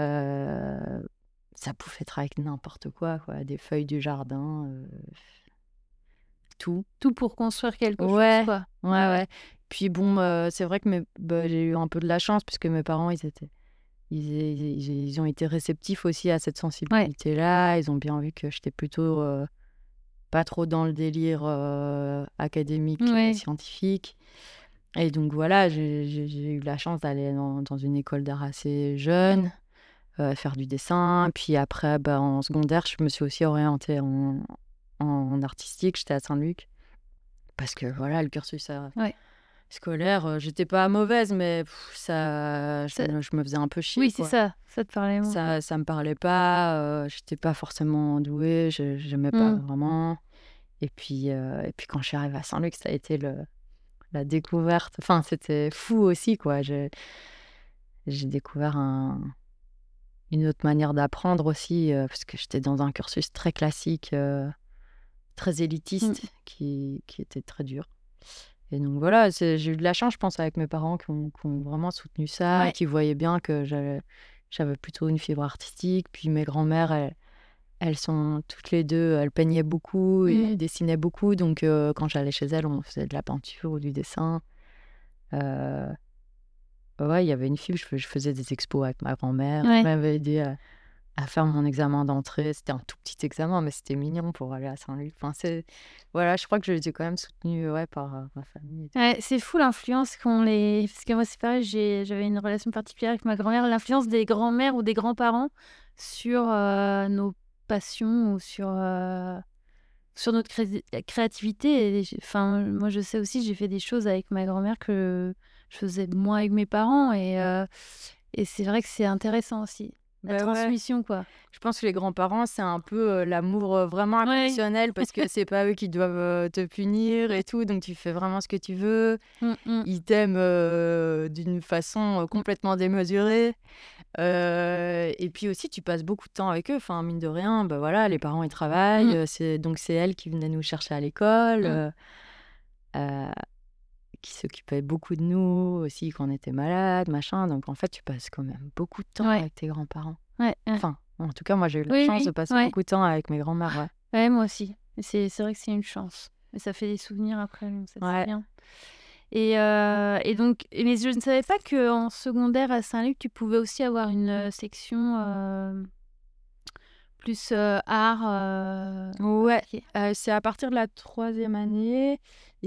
ça pouvait être avec n'importe quoi, des feuilles du jardin, tout. Tout pour construire quelque chose, Ouais, quoi. ouais, Ouais, ouais. ouais. Puis bon, c'est vrai que j'ai eu un peu de la chance puisque mes parents, ils ont été réceptifs aussi à cette Ouais. sensibilité-là. Ils ont bien vu que j'étais plutôt, pas trop dans le délire, académique, Ouais. scientifique et donc voilà, j'ai eu la chance d'aller dans une école d'art assez jeune, faire du dessin. Puis après, bah, en secondaire, je me suis aussi orientée en artistique. J'étais à Saint-Luc parce que voilà, le cursus, Ouais. scolaire, j'étais pas mauvaise, mais ça Ça je me faisais un peu chier, oui, c'est quoi. ça, ça te parlait moins. Ça me parlait pas, j'étais pas forcément douée, j'aimais pas Mmh. vraiment et puis quand je suis arrivée à Saint-Luc, ça a été la découverte. Enfin, c'était fou aussi, quoi. J'ai découvert une autre manière d'apprendre aussi, parce que j'étais dans un cursus très classique, très élitiste Mmh. qui était très dur. Et donc voilà, j'ai eu de la chance, je pense, avec mes parents qui ont vraiment soutenu ça, Ouais. qui voyaient bien que j'avais plutôt une fibre artistique. Puis mes grands-mères, elles sont toutes les 2, elles peignaient beaucoup Mmh. et dessinaient beaucoup. Donc quand j'allais chez elles, on faisait de la peinture ou du dessin. Heu, ouais, il y avait une fibre, je faisais des expos avec ma grand-mère. Elle Ouais. m'avait aidée à faire mon examen d'entrée. C'était un tout petit examen, mais c'était mignon pour aller à Saint-Luc. Enfin, voilà, je crois que j'ai été quand même soutenue, ouais, par, ma famille et tout. Ouais, c'est fou l'influence qu'ont les parce que moi, c'est pareil, j'avais une relation particulière avec ma grand-mère. L'influence des grands-mères ou des grands-parents sur, nos passions ou sur notre créativité et enfin, moi, je sais aussi, j'ai fait des choses avec ma grand-mère que je faisais moins avec mes parents et c'est vrai que c'est intéressant aussi, la Bah, ouais. transmission, quoi. Je pense que les grands-parents, c'est un peu, l'amour, vraiment Ouais. inconditionnel parce que c'est pas eux qui doivent, te punir et tout, donc tu fais vraiment ce que tu veux. Mmh mh. Ils t'aiment, d'une façon, Mmh. complètement démesurée, et puis aussi tu passes beaucoup de temps avec eux. Enfin, mine de rien, bah, voilà, les parents, ils travaillent, Mmh. c'est elles qui venaient nous chercher à l'école, Mmh. heu, qui s'occupaient beaucoup de nous aussi quand on était malades, machin, donc en fait, tu passes quand même beaucoup de temps Ouais. avec tes grands-parents. Ouais, ouais. Enfin, en tout cas, moi, j'ai eu la Oui, chance de oui, passer ouais. beaucoup de temps avec mes grands-mères, ouais. Ouais, moi aussi. Et c'est vrai que c'est une chance. Et ça fait des souvenirs après, donc ça, c'est Ouais. bien. Et donc mais je ne savais pas qu'en secondaire à Saint-Luc, tu pouvais aussi avoir une, section, plus, art, Ouais, OK. c'est à partir de la troisième année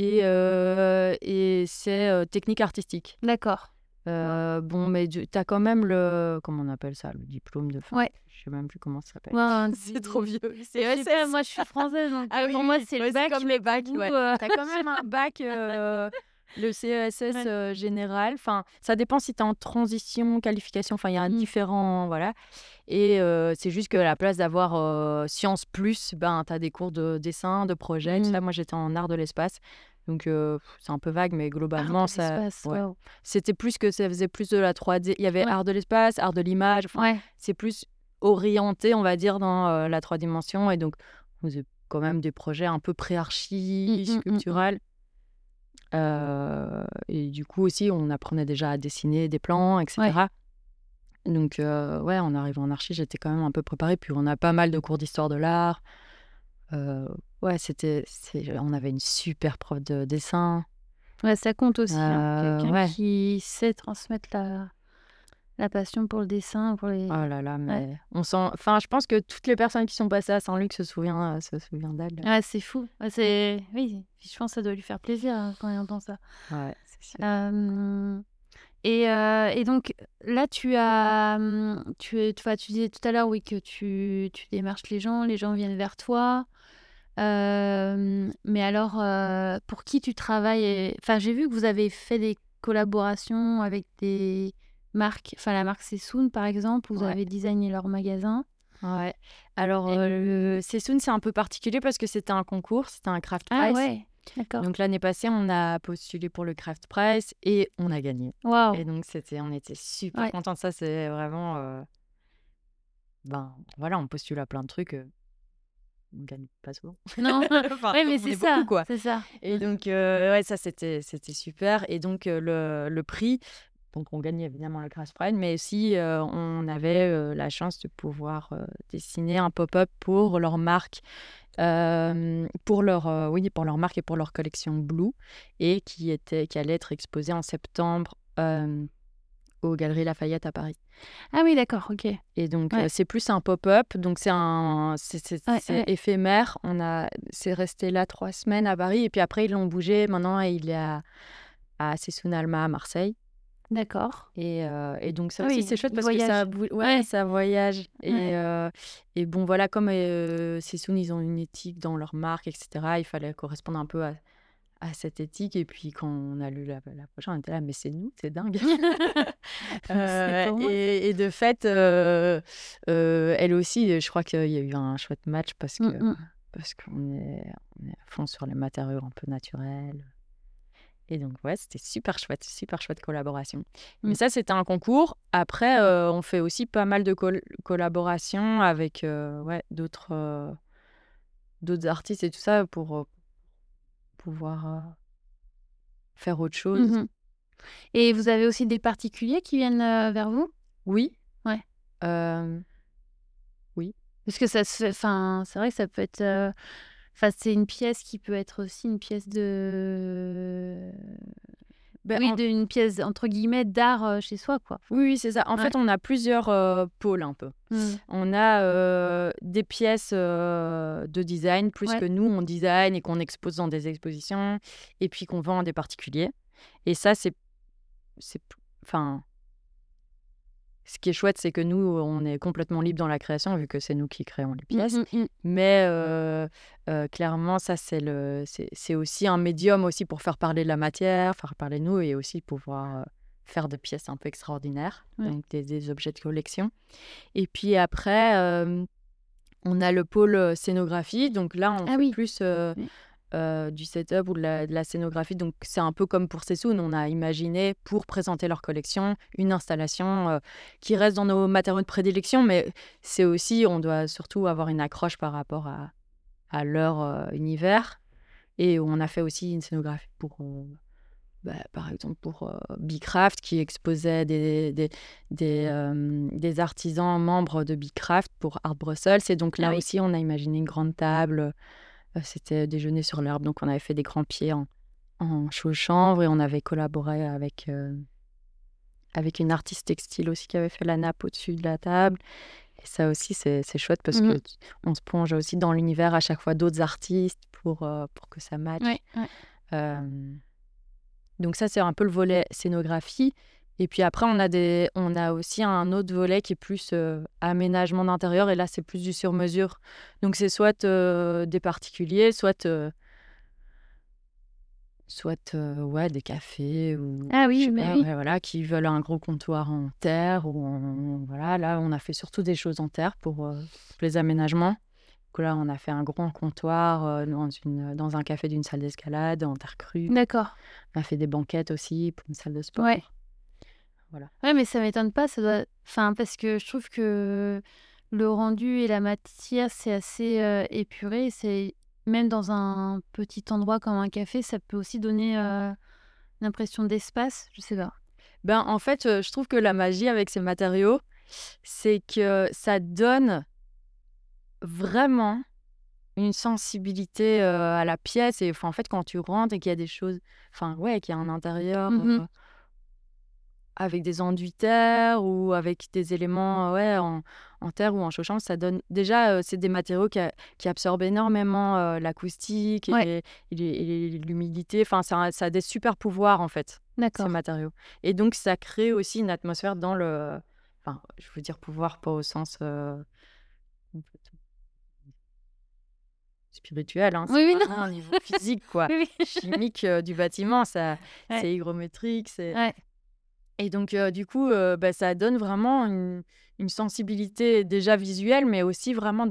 et c'est, technique artistique. D'accord. Bon, mais tu as quand même le comment on appelle ça? Le diplôme de fin, Ouais. je sais même plus comment ça s'appelle. Ouais, un C'est trop vieux, c'est ouais, c'est chips. moi, je suis française, donc Ah oui, pour moi, oui, c'est le ouais, c'est bac. comme les bacs, Vous, ouais. Tu as quand même un bac, le CESS, ouais. général. Enfin, ça dépend si tu es en transition, qualification, enfin, il y a un Mmh. différent voilà et c'est juste qu'à la place d'avoir, sciences plus, ben, tu as des cours de dessin, de projet, tout Mmh. ça. Moi, j'étais en art de l'espace, donc c'est un peu vague, mais Art globalement, de ça l'espace, ouais. waouh. C'était plus que ça faisait plus de la 3D. Il y avait Ouais, art de l'espace, art de l'image, enfin, ouais. c'est plus orienté, on va dire, dans, la 3 dimensions et donc on faisait quand même des projets un peu Mmh, pré-archi, mmh, mmh, mmh. sculpturales, et du coup aussi, on apprenait déjà à dessiner des plans et Ouais. cetera. Donc ouais, en arrivant en archi, j'étais quand même un peu préparée. Puis on a pas mal de cours d'histoire de l'art. Ouais, on avait une super prof de dessin. Ouais, ça compte aussi, hein. Quelqu'un Ouais. qui sait transmettre la passion pour le dessin, pour les Oh là là, ouais. mais on sent enfin, je pense que toutes les personnes qui sont passées à Saint-Luc se souviennent d'elle. Ouais, c'est fou. Ouais, c'est oui, je pense que ça doit lui faire plaisir, quand il entend ça. Ouais, c'est sûr. Hem et donc là, tu as, enfin, tu disais tout à l'heure, oui, que tu démarches les gens viennent vers toi. Mais alors, pour qui tu travailles enfin, j'ai vu que vous avez fait des collaborations avec des marques, enfin la marque Sessoun, par exemple, où vous Ouais, avez designé leur magasin. ouais. Alors, Et le Sessoun, c'est un peu particulier parce que c'était un concours, c'était un Craft ah Prize. ouais, d'accord. Donc l'année passée, on a postulé pour le Craft Prize et on a gagné. Waouh! Et donc on était super Ouais. contents. Ça, c'est vraiment, ben, voilà, on postule à plein de trucs, on gagne pas souvent. Non, Enfin, ouais, mais on c'est est beaucoup, ça, quoi. c'est ça. Et donc, ouais, ça, c'était super. Et donc, le prix, donc on gagnait évidemment le Craft Pride, mais aussi, on avait, la chance de pouvoir, dessiner un pop-up pour leur marque, oui, pour leur marque et pour leur collection Blue et qui allait être exposée en septembre, aux Galeries Lafayette à Paris. Ah oui, d'accord, OK. Et donc, Ouais, c'est plus un pop-up, donc ouais, c'est ouais, éphémère. C'est resté là 3 semaines à Paris et puis après ils l'ont bougé. Maintenant, il est à Sessoun Alma à Marseille d'accord. et donc ça Ah aussi, oui, c'est chouette ils parce que ça voyagent. bou ouais, Ouais, ça voyage ouais. et bon, voilà, comme, Sessoun, ils ont une éthique dans leur marque et cetera, il fallait correspondre un peu à cette éthique et puis quand on a lu la prochaine, on était là: «Mais c'est nous, c'est dingue!» C'est pour moi. Et de fait, elle aussi, je crois qu'il y a eu un chouette match Mmh mh. parce qu'on est à fond sur les matériaux un peu naturels et donc ouais, c'était super chouette collaboration. Mais Mmh. ça, c'était un concours. Après, on fait aussi pas mal de collaborations avec, ouais, d'autres artistes et tout ça pour, pouvoir, faire autre chose. Mmh. Et vous avez aussi des particuliers qui viennent, vers vous? Oui, Ouais. hem, oui. Parce que ça se fait enfin, c'est vrai que ça peut être, enfin, c'est une pièce qui peut être aussi une pièce de Beh, oui, d'une pièce entre guillemets «d'art», chez soi, quoi. oui, oui, c'est ça. En Ouais. fait, on a plusieurs, pôles un peu. Mmh. On a, des pièces, de design, plus Ouais. que nous, on design et qu'on expose dans des expositions et puis qu'on vend à des particuliers et ça, c'est p enfin, ce qui est chouette, c'est que nous, on est complètement libre dans la création vu que c'est nous qui créons les Mmh, pièces. mmh, mmh. Mais, clairement, ça, c'est aussi un médium aussi pour faire parler de la matière, faire parler de nous et aussi pouvoir, faire des pièces un peu extraordinaires, Ouais. donc des objets de collection. Et puis après, on a le pôle, scénographie. Donc là, on Ah fait oui. plus, Oui. du setup ou de la scénographie. Donc c'est un peu comme pour Sessoun, on a imaginé pour présenter leur collection, une installation, qui reste dans nos matériaux de prédilection, mais c'est aussi on doit surtout avoir une accroche par rapport à leur, univers et on a fait aussi une scénographie pour, par exemple pour, Bicraft qui exposait des artisans membres de Bicraft pour Art Brussels et donc Ah là oui. aussi on a imaginé une grande table, c'était déjeuner sur l'herbe, donc on avait fait des grands pieds en chaux-de-chanvre et on avait collaboré avec une artiste textile aussi qui avait fait la nappe au-dessus de la table et ça aussi c'est chouette parce Mmh que mh. on se plonge aussi dans l'univers à chaque fois d'autres artistes pour que ça matche. Ouais, ouais. Hem Donc ça, c'est un peu le volet scénographie et puis après on a aussi un autre volet qui est plus, aménagement d'intérieur et là, c'est plus du sur mesure. Donc c'est soit, des particuliers, ouais, des cafés ou Ah je oui, sais mais pas, oui. ouais, voilà, qui veulent un gros comptoir en terre ou en voilà, là, on a fait surtout des choses en terre pour les aménagements. Donc là, on a fait un grand comptoir, dans un café d'une salle d'escalade en terre crue. D'accord. On a fait des banquettes aussi pour une salle de sport. Ouais. Voilà. Ouais, mais ça m'étonne pas, ça doit enfin, parce que je trouve que le rendu et la matière, c'est assez, épuré. C'est même dans un petit endroit comme un café, ça peut aussi donner, une impression d'espace, je sais pas. Ben, en fait, je trouve que la magie avec ces matériaux, c'est que ça donne vraiment une sensibilité à la pièce. Et enfin, en fait, quand tu rentres et qu'il y a des choses, enfin, ouais, qu'il y a un intérieur avec des enduits terre ou avec des éléments ouais, en terre ou en chauchant, ça donne. Déjà, c'est des matériaux qui absorbent énormément l'acoustique Ouais, et l'humidité. Enfin, ça a des super pouvoirs, en fait, ces d'accord. matériaux. Et donc, ça crée aussi une atmosphère dans le. Enfin, je veux dire pouvoir, pas au sens spirituel, hein, c'est Oui, oui, non. vraiment un niveau physique, quoi. Oui, oui. Chimique du bâtiment, Ouais, c'est hygrométrique. ouais. Et donc, du coup, bah, ça donne vraiment une sensibilité déjà visuelle, mais aussi vraiment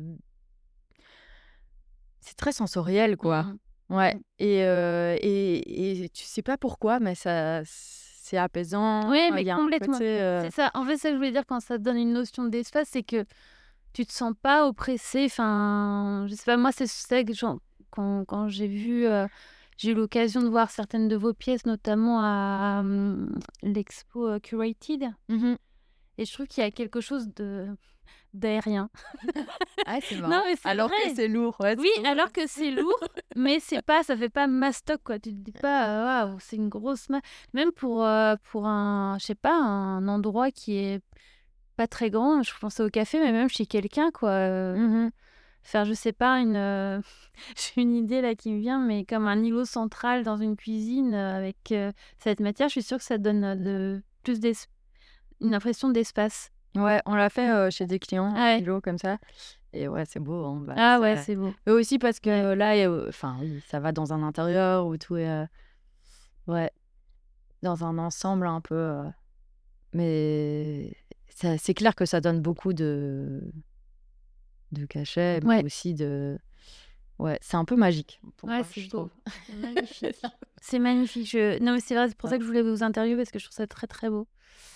c'est très sensoriel, quoi. Mmh Ouais. mh. Et tu sais pas pourquoi, mais c'est apaisant. Oui, Il mais y a un complètement. côté. C'est ça. En fait, c'est ça que je voulais dire quand ça te donne une notion d'espace, c'est que tu te sens pas oppressé. Enfin, je sais pas, moi, c'est ça que quand j'ai eu l'occasion de voir certaines de vos pièces, notamment à l'expo Curated, Mmh. et je trouve qu'il y a quelque chose d'aérien. Ah, c'est Non, marrant. mais c'est Alors que vrai. c'est lourd, ouais, Oui, c'est alors que c'est lourd, mais ça fait pas mastoc, quoi. Tu te dis pas, waouh, c'est une grosse même pour un, je sais pas, un endroit qui est pas très grand. Je pensais au café, mais même chez quelqu'un, quoi. Mmh. Faire, je sais pas, j'ai une idée là qui me vient, mais comme un îlot central dans une cuisine avec cette matière, je suis sûre que ça donne une impression d'espace. Ouais, on l'a fait, chez des clients, un Ah ouais, stylo comme ça. Et ouais, c'est beau, hein, bah, ah ouais, ça c'est beau. eux aussi parce Ouais. que là, enfin, oui, ça va dans un intérieur où tout est, ouais, dans un ensemble un peu, mais ça c'est clair que ça donne beaucoup de cachet, mais Ouais, aussi de ouais, c'est un peu magique pour ouais, moi, c'est je beau. trouve. C'est magnifique. C'est magnifique. Non, mais c'est vrai, c'est pour Ouais. ça que je voulais vous interviewer parce que je trouve ça très, très beau.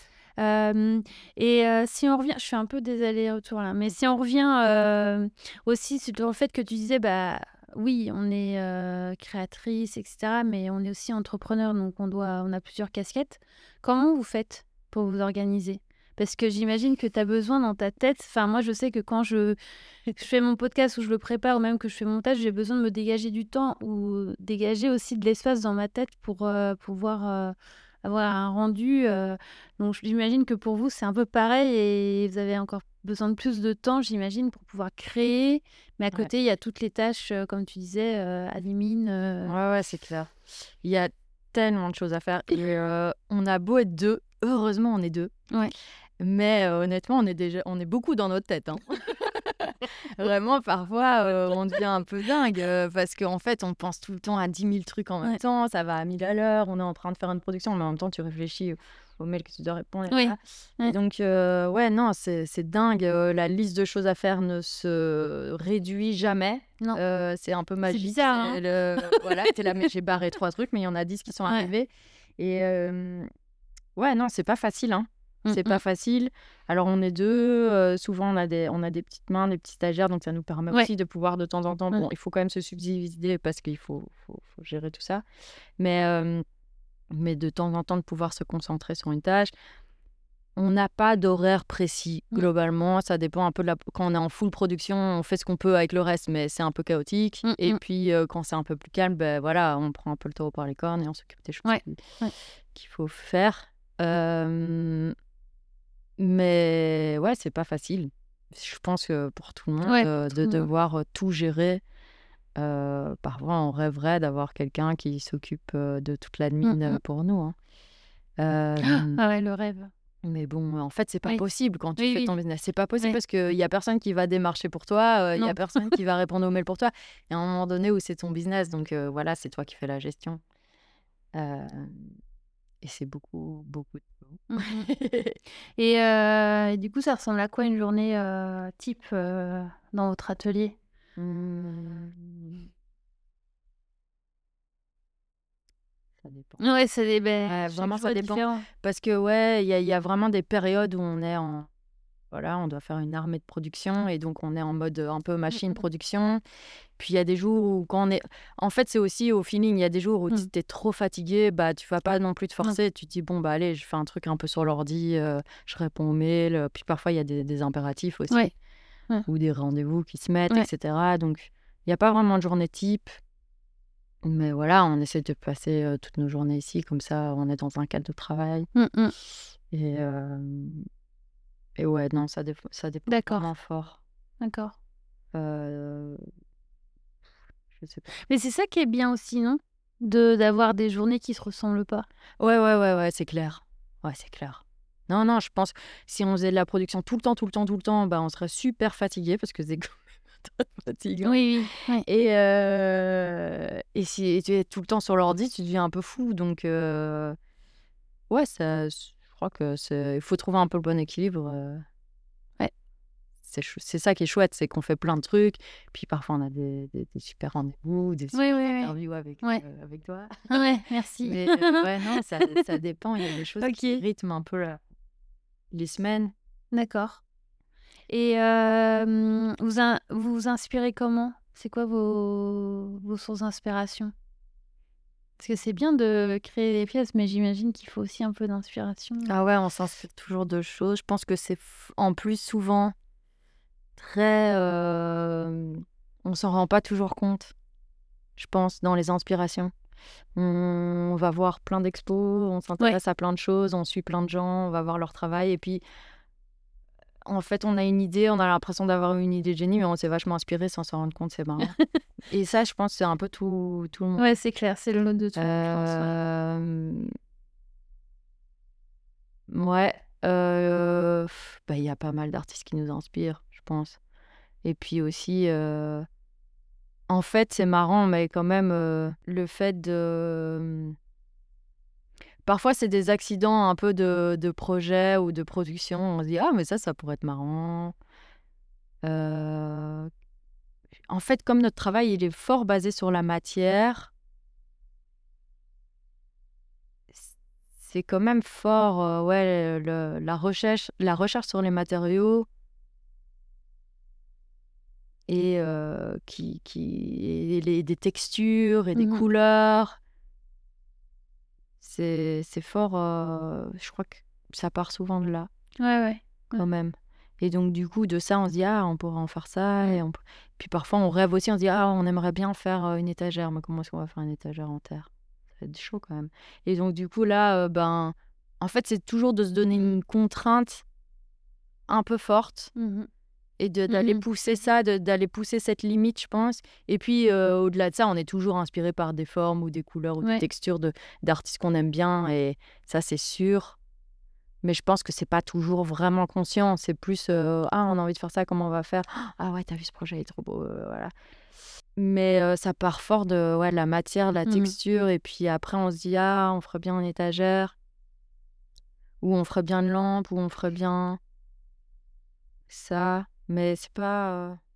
Si on revient, je fais un peu des allers-retours là, mais si on revient aussi sur le fait que tu disais, bah oui, on est créatrice, etc., mais on est aussi entrepreneur, donc on a plusieurs casquettes. Comment vous faites pour vous organiser? Parce que j'imagine que tu as besoin dans ta tête, enfin moi je sais que quand je fais mon podcast ou je le prépare ou même que je fais mon montage, j'ai besoin de me dégager du temps ou dégager aussi de l'espace dans ma tête pour pouvoir avoir un rendu. Donc j'imagine que pour vous, c'est un peu pareil et vous avez encore besoin de plus de temps, j'imagine, pour pouvoir créer. Mais à Ouais. côté, il y a toutes les tâches, comme tu disais, admin. Ouais, ouais, c'est clair. Il y a tellement de choses à faire et on a beau être 2, heureusement on est 2, Ouais. mais honnêtement on est beaucoup dans notre tête, hein. Vraiment, parfois, on devient un peu dingue parce qu'en fait, on pense tout le temps à 10 000 trucs en même Ouais. temps. Ça va à 1000 à l'heure. On est en train de faire une production, mais en même temps, tu réfléchis aux mails que tu dois répondre. Oui. Et Ouais. donc, ouais, non, c'est dingue. La liste de choses à faire ne se réduit jamais. Non. C'est un peu C'est magique. bizarre, hein? Voilà, t'es là, mais j'ai barré 3 trucs, mais il y en a 10 qui sont Ouais. arrivés. Et ouais, non, c'est pas facile, hein. Mm, C'est pas mm. facile. Alors, on est 2, souvent on a des petites mains, des petits stagiaires, donc ça nous permet Ouais. aussi de pouvoir de temps en temps. Ouais. Bon, il faut quand même se subdiviser parce qu'il faut gérer tout ça. Mais de temps en temps, de pouvoir se concentrer sur une tâche. On n'a pas d'horaire précis, Mm, globalement. Ça dépend un peu de la. Quand on est en full production, on fait ce qu'on peut avec le reste, mais c'est un peu chaotique. mm, Et mm. puis, quand c'est un peu plus calme, ben voilà, on prend un peu le taureau par les cornes et on s'occupe des choses Ouais. Ouais. qu'il faut faire. Mais ouais, c'est pas facile. Je pense que pour tout le monde, Ouais, pour tout de le monde. devoir tout gérer, parfois on rêverait d'avoir quelqu'un qui s'occupe de toute Mm, l'admin mm. pour nous, hein. Euh, Ah ouais, le rêve. mais bon, en fait, c'est pas Oui. possible quand tu Oui, fais oui. ton business. C'est pas possible Oui. parce qu'il y a personne qui va démarcher pour toi, il y a Non. personne qui va répondre aux mails pour toi. Il y a un moment donné où c'est ton business, donc voilà, c'est toi qui fais la gestion. Euh, et c'est beaucoup, beaucoup de Mm, mm. boulot. Et du coup, ça ressemble à quoi une journée type dans votre atelier? Hmm. Ça dépend. Ouais, c'est des Ouais, chaque vraiment, jour ça est dépend. différent. Parce que, ouais, il y a vraiment des périodes où on est en. Voilà, on doit faire une armée de production et donc on est en mode un peu Mmh machine mh. production. Puis il y a des jours où, quand on est. En fait, c'est aussi au feeling. Il y a des jours où tu Mmh. es trop fatigué, bah, tu vas pas non plus te Non. forcer. Tu te dis, bon, bah, allez, je fais un truc un peu sur l'ordi, je réponds aux mails. Puis parfois, il y a des impératifs aussi. Ouais. Ouais. ou des rendez-vous qui se mettent, Ouais. etc. Donc, il n'y a pas vraiment de journée type. Mais voilà, on essaie de passer toutes nos journées ici, comme ça, on est dans un cadre de travail. Mm, mm. Et, et ouais, non, ça dépend D'accord, vraiment fort. d'accord. Euh, je sais pas. Mais c'est ça qui est bien aussi, non? D'avoir des journées qui se ressemblent pas. Ouais, c'est clair. Ouais, c'est clair. Non, non, je pense que si on faisait de la production tout le temps, bah, on serait super fatigué parce que c'est quand même très fatigant. Oui, oui, oui. Et si tu es tout le temps sur l'ordi, tu deviens un peu fou. Donc, ouais, je crois que il faut trouver un peu le bon équilibre. Ouais. C'est ça qui est chouette, c'est qu'on fait plein de trucs. Puis parfois, on a des super rendez-vous, des Oui, super oui, oui. interviews avec Ouais. avec toi. Ouais, merci. Mais ouais, non, ça dépend. Il y a des choses qui Ok, rythment un peu les semaines. d'accord. Et vous vous inspirez comment? C'est quoi vos sources d'inspiration? Parce que c'est bien de créer des pièces, mais j'imagine qu'il faut aussi un peu d'inspiration. Ah ouais, on s'inspire toujours de choses. Je pense que c'est en plus souvent très... on s'en rend pas toujours compte, je pense, dans les inspirations. On va voir plein d'expos, on Ouais, s'intéresse à plein de choses, on suit plein de gens, on va voir leur travail. Et puis, en fait, on a une idée, on a l'impression d'avoir une idée de génie, mais on s'est vachement inspiré sans s'en rendre compte, c'est marrant. Et ça, je pense, c'est un peu tout le monde. ouais, c'est clair, c'est le lot de tout, je pense. Ouais. Euh, Ouais, bah, il y a pas mal d'artistes qui nous inspirent, je pense. Et puis aussi, en fait, c'est marrant, mais quand même, le fait de... Parfois, c'est des accidents un peu de projet ou de production. On se dit, ah, mais ça pourrait être marrant. Euh, En fait, comme notre travail, il est fort basé sur la matière, c'est quand même fort, ouais, la recherche sur les matériaux et des textures et des Mhm. couleurs. C'est fort, je crois que ça part souvent de là, Ouais, ouais. quand même. Et donc, du coup, de ça, on se dit, ah, on pourrait en faire ça. Puis parfois, on rêve aussi, on se dit, ah, on aimerait bien faire une étagère. Mais comment est-ce qu'on va faire une étagère en terre? Ça va être chaud, quand même. Et donc, du coup, là, ben, en fait, c'est toujours de se donner une contrainte un peu forte Mhm. et d'aller Mhm. pousser ça, d'aller pousser cette limite, je pense. Et puis, au-delà de ça, on est toujours inspiré par des formes ou des couleurs ou des Ouais. textures d'artistes qu'on aime bien. Et ça, c'est sûr. Mais je pense que c'est pas toujours vraiment conscient. C'est plus, ah, on a envie de faire ça, comment on va faire? Ah ouais, t'as vu ce projet, il est trop beau, voilà. Mais ça part fort de ouais, la matière, la Mhm. texture. Et puis après, on se dit, ah, on ferait bien une étagère, ou on ferait bien une lampe, ou on ferait bien ça. Mais c'est pas...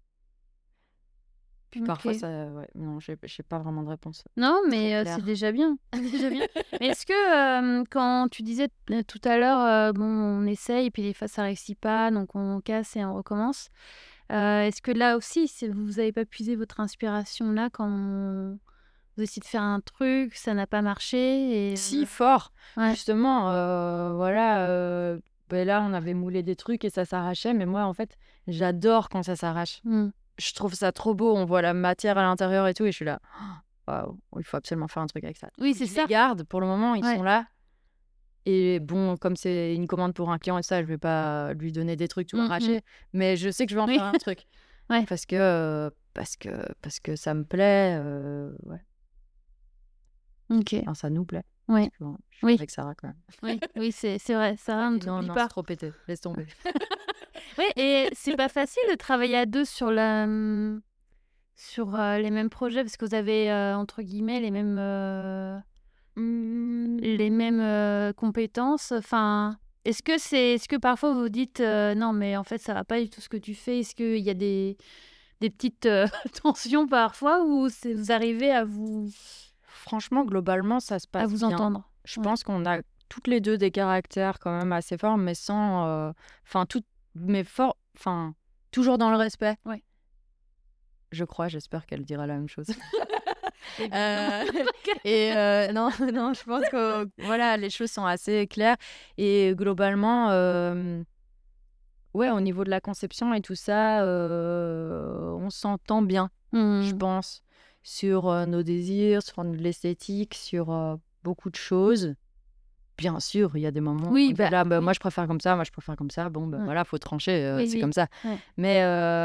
Puis parfois, Ok. ça... Ouais, non, j'ai pas vraiment de réponse Non, très mais c'est claire. déjà bien. C'est déjà bien. Mais est-ce que quand tu disais tout à l'heure, bon, on essaye et puis des fois ça réussit pas, donc on casse et on recommence. Est-ce que là aussi, vous n'avez pas puisé votre inspiration là quand vous essayez de faire un truc, ça n'a pas marché et Si, fort. ouais. Justement, voilà, ben là, on avait moulé des trucs et ça s'arrachait. Mais moi, en fait, j'adore quand ça s'arrache. Mm. Je trouve ça trop beau. On voit la matière à l'intérieur et tout. Et je suis là, waouh, il faut absolument faire un truc avec ça. Oui, c'est Je les ça. garde pour le moment, ils Ouais. sont là. Et bon, comme c'est une commande pour un client et ça, je vais pas lui donner des trucs tout Mm, mm. arrachés. Mais je sais que je vais en Oui. faire un truc. Ouais. Parce que ça me plaît. Ouais. Ok. Enfin, ça nous plaît. Ouais. Parce que, bon, je suis Oui. avec Sarah quand même. Oui. Oui, c'est vrai. Ça, on ne Et non, t'oublie non, c'est pas. trop pété. Laisse tomber. Oui, et c'est pas facile de travailler à deux sur sur les mêmes projets parce que vous avez entre guillemets les mêmes compétences. Enfin, est-ce que parfois vous vous dites non mais en fait ça va pas du tout ce que tu fais. Est-ce qu'il y a des petites tensions parfois ou vous arrivez Franchement, globalement, ça se à passe vous bien. entendre? Je Ouais. pense qu'on a toutes les deux des caractères quand même assez forts, mais sans... Enfin, mais fort... Enfin, toujours dans le respect. Ouais. Je crois, j'espère qu'elle dira la même chose. Évidemment. Et non, non, je pense que voilà, les choses sont assez claires. Et globalement, ouais, au niveau de la conception et tout ça, on s'entend bien, je pense, sur nos désirs, sur l'esthétique, sur beaucoup de choses. Bien sûr, il y a des moments où Oui, on dit là, oui. moi je préfère comme ça, moi je préfère comme ça. Bon, ben Ouais. voilà, faut trancher, Oui, c'est oui. comme ça. Ouais. Mais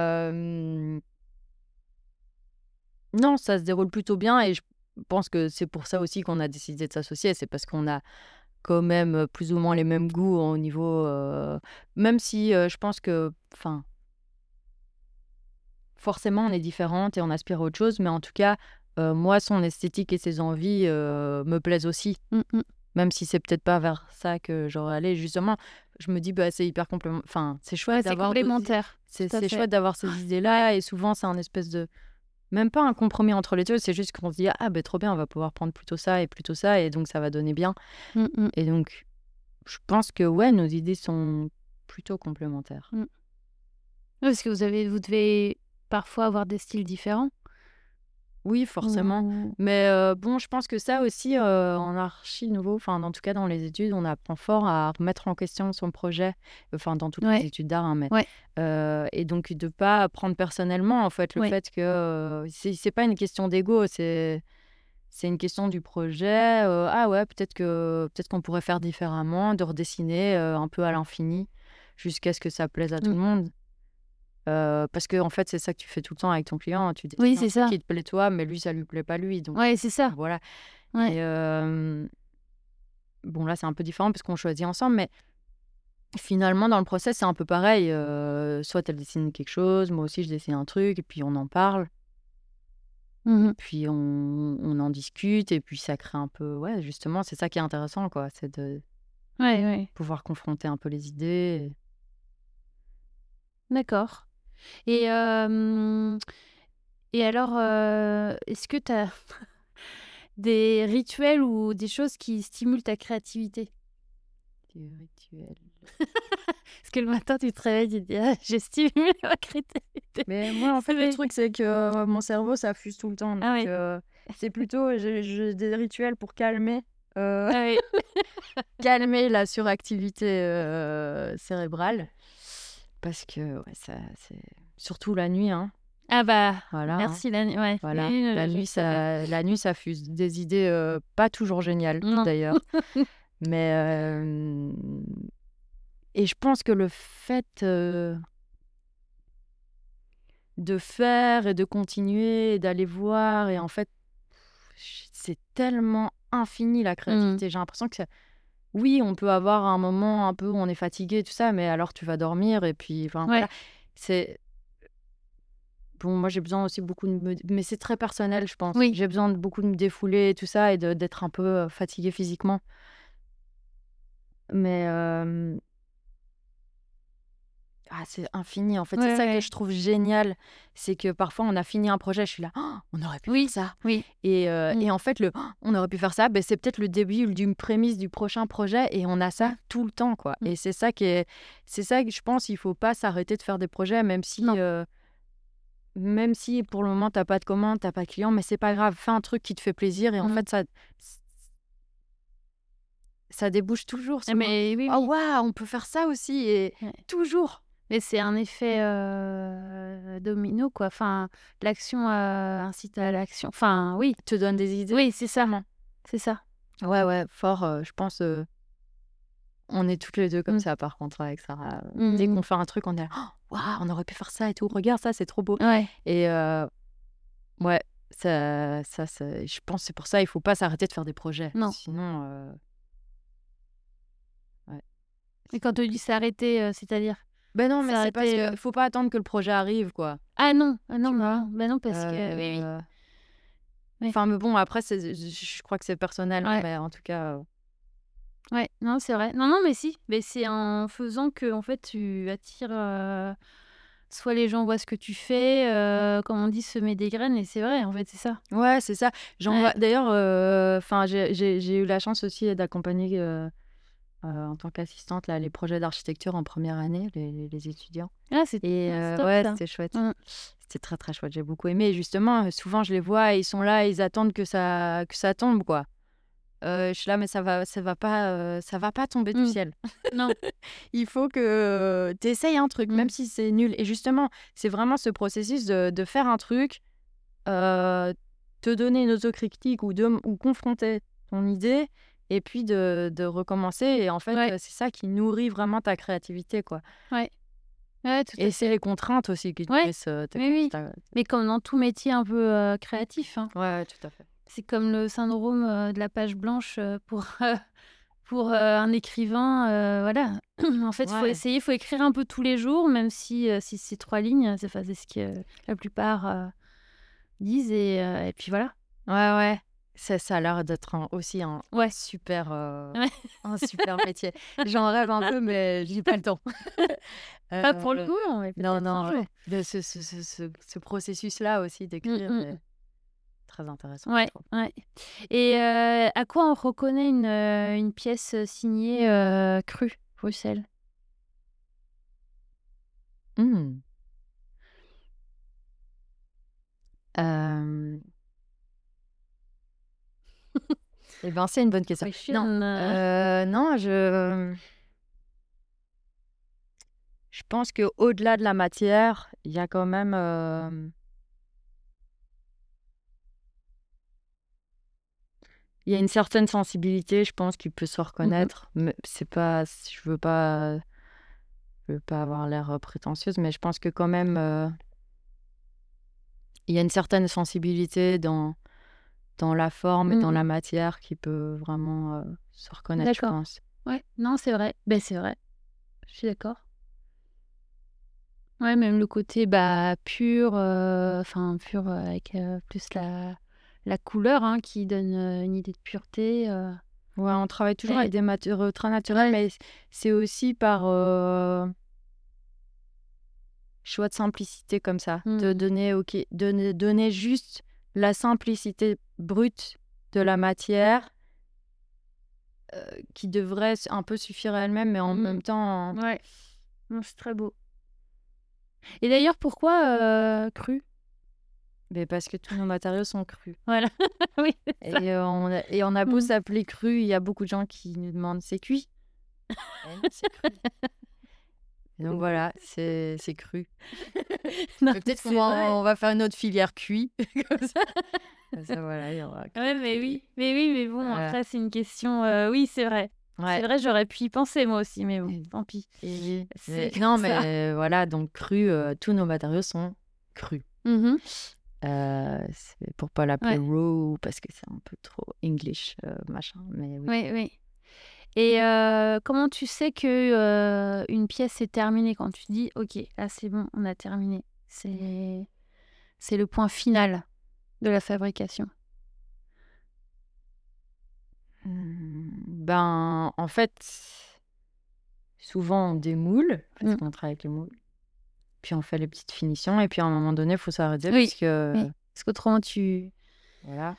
non, ça se déroule plutôt bien et je pense que c'est pour ça aussi qu'on a décidé de s'associer. C'est parce qu'on a quand même plus ou moins les mêmes goûts au niveau. Même si je pense que. Enfin, forcément, on est différentes et on aspire à autre chose, mais en tout cas, moi, son esthétique et ses envies me plaisent aussi. Mm, mm. Même si c'est peut-être pas vers ça que j'aurais allé. Justement, je me dis, bah, c'est hyper complémentaire. Enfin, c'est Ouais, chouette c'est d'avoir complémentaire. c'est Tout à c'est fait. chouette d'avoir ces Ouais. idées-là et souvent, c'est un espèce de même pas un compromis entre les deux, c'est juste qu'on se dit: «Ah ben trop bien, on va pouvoir prendre plutôt ça et donc ça va donner bien» Mm, mm, et donc je pense que ouais, nos idées sont plutôt complémentaires. mm. Ouais, parce que vous devez parfois avoir des styles différents. Oui, forcément, Ou... mais bon, je pense que ça aussi, en archi nouveau, enfin, en tout cas dans les études, on apprend fort à remettre en question son projet, enfin dans toutes les Ouais, études d'art, hein, mais ouais, et donc de pas prendre personnellement, en fait, le ouais. fait que, c'est pas une question d'ego, c'est une question du projet, ah ouais, peut-être qu'on pourrait faire différemment, de redessiner, un peu à l'infini jusqu'à ce que ça plaise à tout Mm. le monde. Parce que en fait, c'est ça que tu fais tout le temps avec ton client. Tu Oui, dessines un c'est truc ça. qui te plaît toi, mais lui, ça lui plaît pas lui, donc Ouais, c'est ça. voilà Ouais. et bon là, c'est un peu différent parce qu'on choisit ensemble, mais finalement, dans le process, c'est un peu pareil, soit elle dessine quelque chose, moi aussi je dessine un truc et puis on en parle et Mhm. puis on en discute et puis ça crée un peu ouais, justement, c'est ça qui est intéressant, quoi, c'est de Ouais, ouais. pouvoir confronter un peu les idées et D'accord. Et, et alors, est-ce que tu as des rituels ou des choses qui stimulent ta créativité? des rituels. Parce que le matin, tu te réveilles, tu te dis: «Ah, je stimule ma créativité». Mais moi, en fait, le Oui. truc, c'est que mon cerveau, ça fuse tout le temps. Donc, Ah oui. c'est plutôt j'ai des rituels pour Ah oui. calmer la suractivité cérébrale. Parce que ouais, ça, c'est surtout la nuit, hein. Ah bah, Voilà, hein. merci la nuit, ouais. Voilà. Oui, La nuit, ça fuse des idées pas toujours géniales, non. d'ailleurs. Mais et je pense que le fait de faire et de continuer et d'aller voir et en fait, c'est tellement infini la Mmh. créativité. J'ai l'impression que oui, on peut avoir un moment un peu où on est fatigué et tout ça, mais alors tu vas dormir et puis enfin voilà. Ouais. C'est bon, moi j'ai besoin aussi beaucoup de me mais c'est très personnel, je pense. Oui. J'ai besoin de beaucoup de me défouler et tout ça et d'être un peu, fatiguée physiquement. Mais ah, c'est infini, en fait. C'est Ouais, ça que ouais. je trouve génial, c'est que parfois on a fini un projet, je suis là: «Oh, on aurait pu faire Oui, ça» oui. Mmh. et en fait le «Oh, on aurait pu faire ça», ben c'est peut-être le début d'une prémisse du prochain projet et on a ça tout le temps, quoi Mmh. et c'est ça que je pense, il faut pas s'arrêter de faire des projets Non. même si pour le moment tu pas de commande, tu pas de client, mais c'est pas grave, fais un truc qui te fait plaisir et en Mmh. fait ça débouche toujours Ah sur un: mais oui, «Oh oui. waouh, on peut faire ça aussi» et Ouais. toujours. Mais c'est un effet, domino, quoi. Enfin, l'action, incite à l'action. Enfin, oui. Te donne des idées. Oui, c'est ça. Clairement. C'est ça. Ouais, ouais, fort, je pense, on est toutes les 2 comme Mmh. ça par contre avec Sarah, Mmh dès mh. qu'on fait un truc, on est là: «Oh waouh, on aurait pu faire ça et tout, regarde ça, c'est trop beau» Ouais. et ouais, ça je pense c'est pour ça, il faut pas s'arrêter de faire des projets. Non. Sinon, ouais. Et quand tu dis s'arrêter, c'est-à-dire? Ben non, mais c'est parce S'arrêter, que faut pas attendre que le projet arrive, quoi, ah non! Ah non, tu bah vois? non. Bah non parce que oui, oui. Heu, Ouais. enfin mais bon après c'est je crois que c'est personnel, hein, Ouais. mais en tout cas, Ouais. Non, c'est vrai. Non, non, mais si. Mais c'est en faisant que, en fait, tu attires, soit les gens voient ce que tu fais, comme on dit, semer des graines et c'est vrai, en fait, c'est ça. ouais, c'est ça. J'en vois Ouais. d'ailleurs, enfin j'ai eu la chance aussi d'accompagner, en tant qu'assistante, là, les projets d'architecture en première année, les étudiants. Ah, Et c'est top ouais, ça. c'était chouette. Mmh. C'était très, très chouette. J'ai beaucoup aimé. Et justement, souvent, je les vois et ils sont là, ils attendent que ça tombe, quoi. Je suis là, mais ça va pas tomber du Mm. ciel. Non. Il faut que tu essayes un truc, même si c'est nul. Et justement, c'est vraiment ce processus de faire un truc, te donner une autocritique ou confronter ton idée, et puis de recommencer. Et en fait, Ouais, c'est ça qui nourrit vraiment ta créativité, quoi. ouais, ouais, tout à Et c'est fait. les contraintes aussi qui te Ouais, laissent oui, oui. Mais comme dans tout métier un peu créatif, hein. Ouais, tout à fait. C'est comme le syndrome de la page blanche pour un écrivain. Voilà. En fait, il faut Ouais, essayer, il faut écrire un peu tous les jours, même si c'est 3 lignes. C'est ce que la plupart disent. Et puis voilà. ouais, ouais. Ça a l'air d'être aussi Ouais. super, Ouais. un super métier. J'en rêve un peu, mais j'ai pas le temps. Pas pour le Euh, coup, mais non, peut-être un non, jour. ouais. Ce processus-là aussi Mm, d'écrire mm. est très intéressant, je Ouais, trouve. ouais. Et à quoi on reconnaît une pièce signée Cru, Bruxelles? Hmm. Euh, Eh ben, c'est une bonne question. Non, Question. non, je pense que au-delà de la matière, il y a quand même, il y a une certaine sensibilité, je pense, qui peut se Mhm. reconnaître. Mais c'est pas, je veux pas avoir l'air prétentieuse, mais je pense que quand même, il y a une certaine sensibilité dans la forme et dans Mm. la matière qui peut vraiment se reconnaître, je D'accord. pense. Ouais, non, c'est vrai. Ben, c'est vrai. Je suis d'accord. Ouais, même le côté pur, enfin pur avec plus la couleur hein, qui donne une idée de pureté. Ouais, on travaille toujours Et- avec des matériaux très naturels, ouais. mais c'est aussi par choix de simplicité comme ça. De Mm. donner, donner juste la simplicité brute de la matière qui devrait un peu suffire à elle-même, mais en Mm. même temps, Ouais, non, c'est très beau. Et d'ailleurs, pourquoi Cru? mais parce que tous nos matériaux sont crus. Voilà. Oui, c'est ça. Et on a beau Mm. s'appeler cru, il y a beaucoup de gens qui nous demandent c'est cuit. Eh non, c'est cru. Et donc voilà, c'est cru. Non, Mais mais peut-être c'est vrai. on va faire une autre filière cuit. Comme ça. Comme ça, voilà, il y aura Ouais, mais oui. Mais oui, mais bon, Voilà. après, c'est une question. Oui, c'est vrai. C'est Ouais. vrai, j'aurais pu y penser moi aussi, mais bon, Et, tant pis. et oui. C'est Non, comme ça. mais voilà, donc cru, tous nos matériaux sont crus. Mhm. C'est pour pas l'appeler Ouais, raw parce que c'est un peu trop English, machin. Mais oui. oui, oui. Et comment tu sais que une pièce est terminée quand tu dis, OK, là, c'est bon, on a terminé. C'est le point final de la fabrication. Ben, en fait, souvent on démoule parce Mm. qu'on travaille avec le moule. Puis on fait les petites finitions et puis à un moment donné, il faut s'arrêter parce Oui, que oui. Parce qu'autrement, tu... voilà.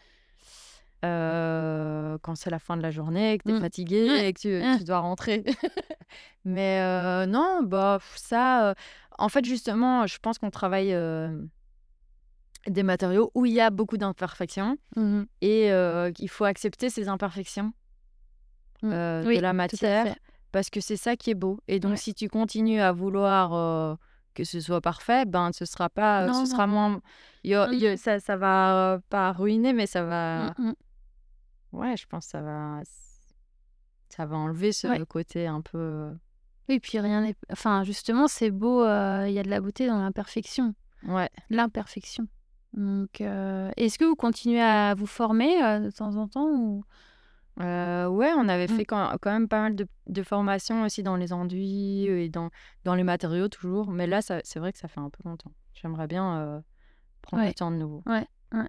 Quand c'est la fin de la journée et que tu es Mm. fatigué Ouais. et que Ah. tu dois rentrer. Mais non, bah ça, en fait, justement, je pense qu'on travaille des matériaux où il y a beaucoup d'imperfections Mhm. et qu'il faut accepter ces imperfections Mm. de Oui, la tout à fait. matière parce que c'est ça qui est beau. Et donc, Ouais. si tu continues à vouloir que ce soit parfait, ben ce sera pas, Non, ce non. sera moins. Non, non. Ça va pas ruiner, mais ça Mm, va. mm. Ouais, je pense que ça va enlever Ouais. ce côté un peu. Oui, puis rien n'est... Enfin, justement, c'est beau, il y a de la beauté dans l'imperfection. Ouais. L'imperfection. Donc, est-ce que vous continuez à vous former de temps en temps ou... Ouais, on avait Mm. fait quand même pas mal de formations aussi dans les enduits et dans les matériaux toujours. Mais là, c'est vrai que ça fait un peu longtemps. J'aimerais bien prendre le Ouais, temps de nouveau. ouais, ouais.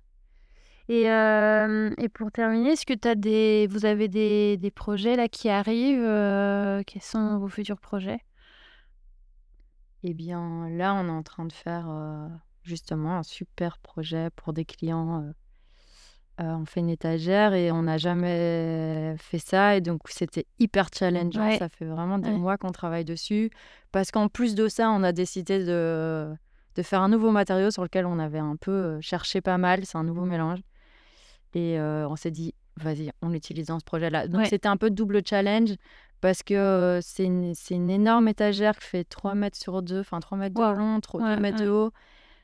Et pour terminer, est-ce que vous avez des projets là qui arrivent quels sont vos futurs projets? Eh bien, là, on est en train de faire justement un super projet pour des clients. On fait une étagère et on n'a jamais fait ça. Et donc, c'était hyper challengeant. Ouais, Ça fait vraiment des ouais. mois qu'on travaille dessus. Parce qu'en plus de ça, on a décidé de faire un nouveau matériau sur lequel on avait un peu cherché pas mal. C'est un nouveau mélange. Et on s'est dit, vas-y, on l'utilise dans ce projet-là. Donc, Ouais. c'était un peu double challenge parce que c'est une énorme étagère qui fait 3 mètres sur 2, enfin 3 mètres de Wow. long, 2 mètres de haut.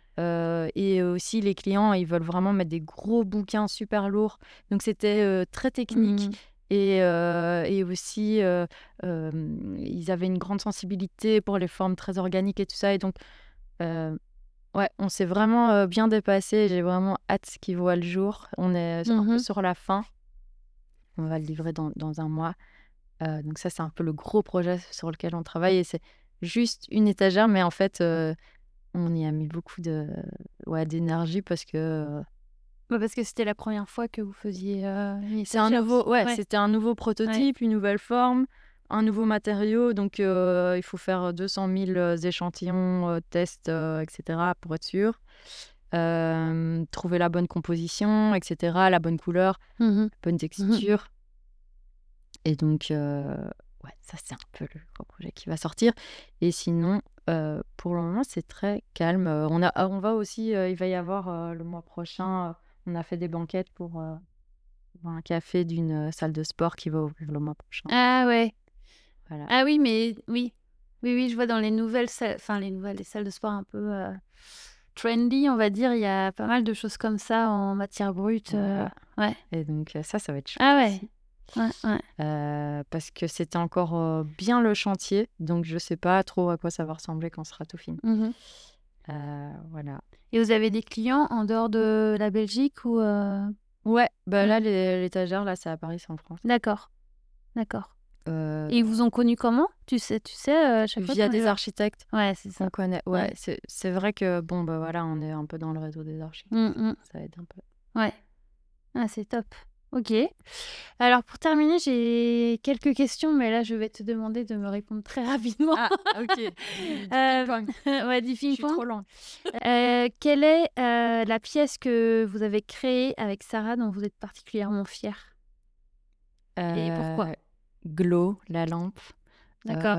Et aussi, les clients, ils veulent vraiment mettre des gros bouquins super lourds. Donc, c'était très technique. Mhm. Et aussi, ils avaient une grande sensibilité pour les formes très organiques et tout ça. Et donc, euh, ouais, on s'est vraiment bien dépassé. J'ai vraiment hâte qu'il voit le jour. On est un peu Mhm. sur la fin. On va le livrer dans un mois. Donc ça, c'est un peu le gros projet sur lequel on travaille. Et c'est juste une étagère, mais en fait, on y a mis beaucoup d'énergie parce que Bah, parce que c'était la première fois que vous faisiez une c'est un étagère nouveau, aussi. ouais, Ouais. c'était un nouveau prototype, une nouvelle forme, un nouveau matériau. Donc, il faut faire 200 000 échantillons, tests, etc. pour être sûr. Trouver la bonne composition, etc., la bonne couleur, Mhm. la bonne texture. Et donc, ouais, ça, c'est un peu le gros projet qui va sortir. Et sinon, pour le moment, c'est très calme. On va aussi, il va y avoir le mois prochain, on a fait des banquettes pour un café d'une salle de sport qui va ouvrir le mois prochain. Ah ouais. Voilà. Ah oui, mais oui. Oui, je vois dans les nouvelles salles, enfin les salles de sport un peu trendy, on va dire, il y a pas mal de choses comme ça en matière brute. Voilà. Ouais. Et donc, ça va être chouette Ah ouais. aussi. Ouais. Parce que c'était encore bien le chantier. Donc, je sais pas trop à quoi ça va ressembler quand ce sera tout fini. Mhm. Voilà. Et vous avez des clients en dehors de la Belgique ou Ouais, bah là, Ouais. l'étagère, là, c'est à Paris, c'est en France. D'accord. Euh, Et ils vous ont connu comment? Tu sais, à chaque fois Via quand des les gens- architectes Ouais, c'est ça. qu'on connaît. Ouais, Ouais. c'est vrai que, bon, bah voilà, on est un peu dans le réseau des architectes. Mm. Ça aide un peu. Ouais. Ah, c'est top. Ok. Alors pour terminer, j'ai quelques questions, mais là je vais te demander de me répondre très rapidement. Ah, ok. Ouais, du Je suis ping-pong. trop lente. Quelle est la pièce que vous avez créée avec Sarah dont vous êtes particulièrement fière? Et pourquoi? Glow, la lampe. D'accord.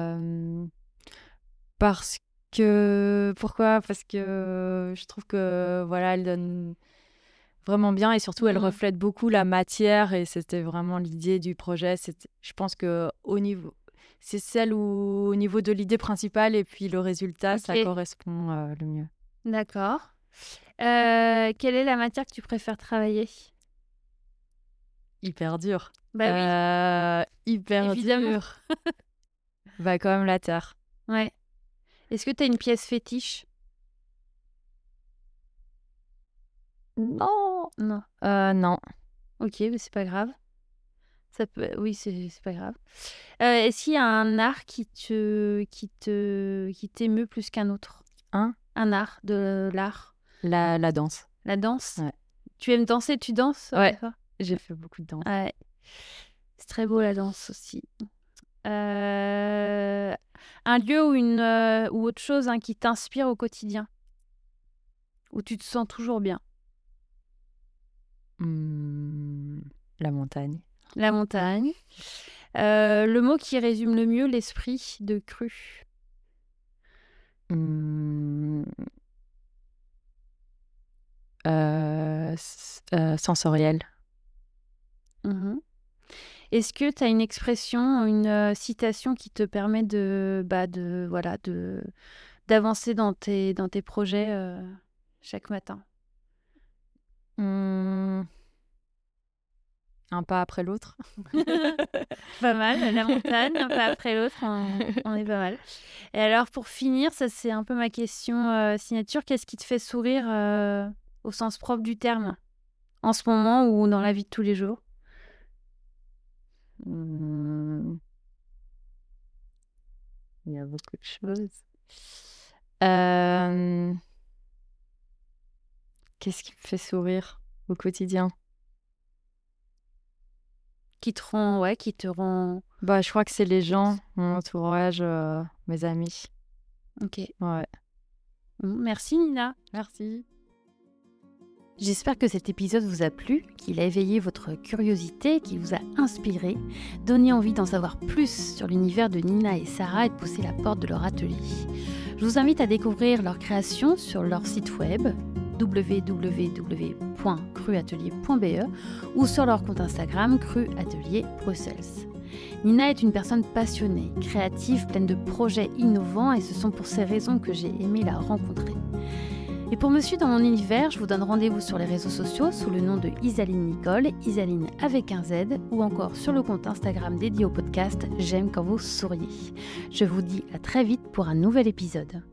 Parce que... Pourquoi? Parce que je trouve que, voilà, elle donne vraiment bien et surtout, elle reflète beaucoup la matière et c'était vraiment l'idée du projet. Je pense que c'est celle où, au niveau de l'idée principale et puis le résultat, ça Ok. correspond le mieux. D'accord. Quelle est la matière que tu préfères travailler? Hyper dur. Bah oui, Hyper évidemment. dur. Bah, quand même la terre. Ouais. Est-ce que tu as une pièce fétiche? Non. Non. Non. Ok, mais c'est pas grave. Ça peut... Oui, c'est pas grave. Est-ce qu'il y a un art qui t'émeut plus qu'un autre? Hein? Un art, de l'art. La danse. La danse? Ouais. Tu aimes danser? Tu danses? Ouais. des fois J'ai fait beaucoup de danse. Ouais. C'est très beau la danse aussi. Un lieu ou autre chose qui t'inspire au quotidien, où tu te sens toujours bien. La montagne. La montagne. Le mot qui résume le mieux l'esprit de Cru. Sensoriel. Mhm. Est-ce que tu as une expression, une citation qui te permet d'avancer dans tes projets chaque matin? Un pas après l'autre. Pas mal, la montagne, un pas après l'autre, on est pas mal. Et alors pour finir, ça c'est un peu ma question signature, qu'est-ce qui te fait sourire au sens propre du terme, en ce moment ou dans la vie de tous les jours? Il y a beaucoup de choses. Qu'est-ce qui me fait sourire au quotidien? Qui te rend... Bah, je crois que c'est les gens, mon entourage, mes amis. Ok. Ouais. Merci Nina. Merci. J'espère que cet épisode vous a plu, qu'il a éveillé votre curiosité, qu'il vous a inspiré, donné envie d'en savoir plus sur l'univers de Nina et Sarah et de pousser la porte de leur atelier. Je vous invite à découvrir leurs créations sur leur site web www.cruatelier.be ou sur leur compte Instagram Cru Atelier Bruxelles. Nina est une personne passionnée, créative, pleine de projets innovants et ce sont pour ces raisons que j'ai aimé la rencontrer. Et pour me suivre dans mon univers, je vous donne rendez-vous sur les réseaux sociaux sous le nom de Isaline Nicole, Isaline avec un Z, ou encore sur le compte Instagram dédié au podcast J'aime quand vous souriez. Je vous dis à très vite pour un nouvel épisode.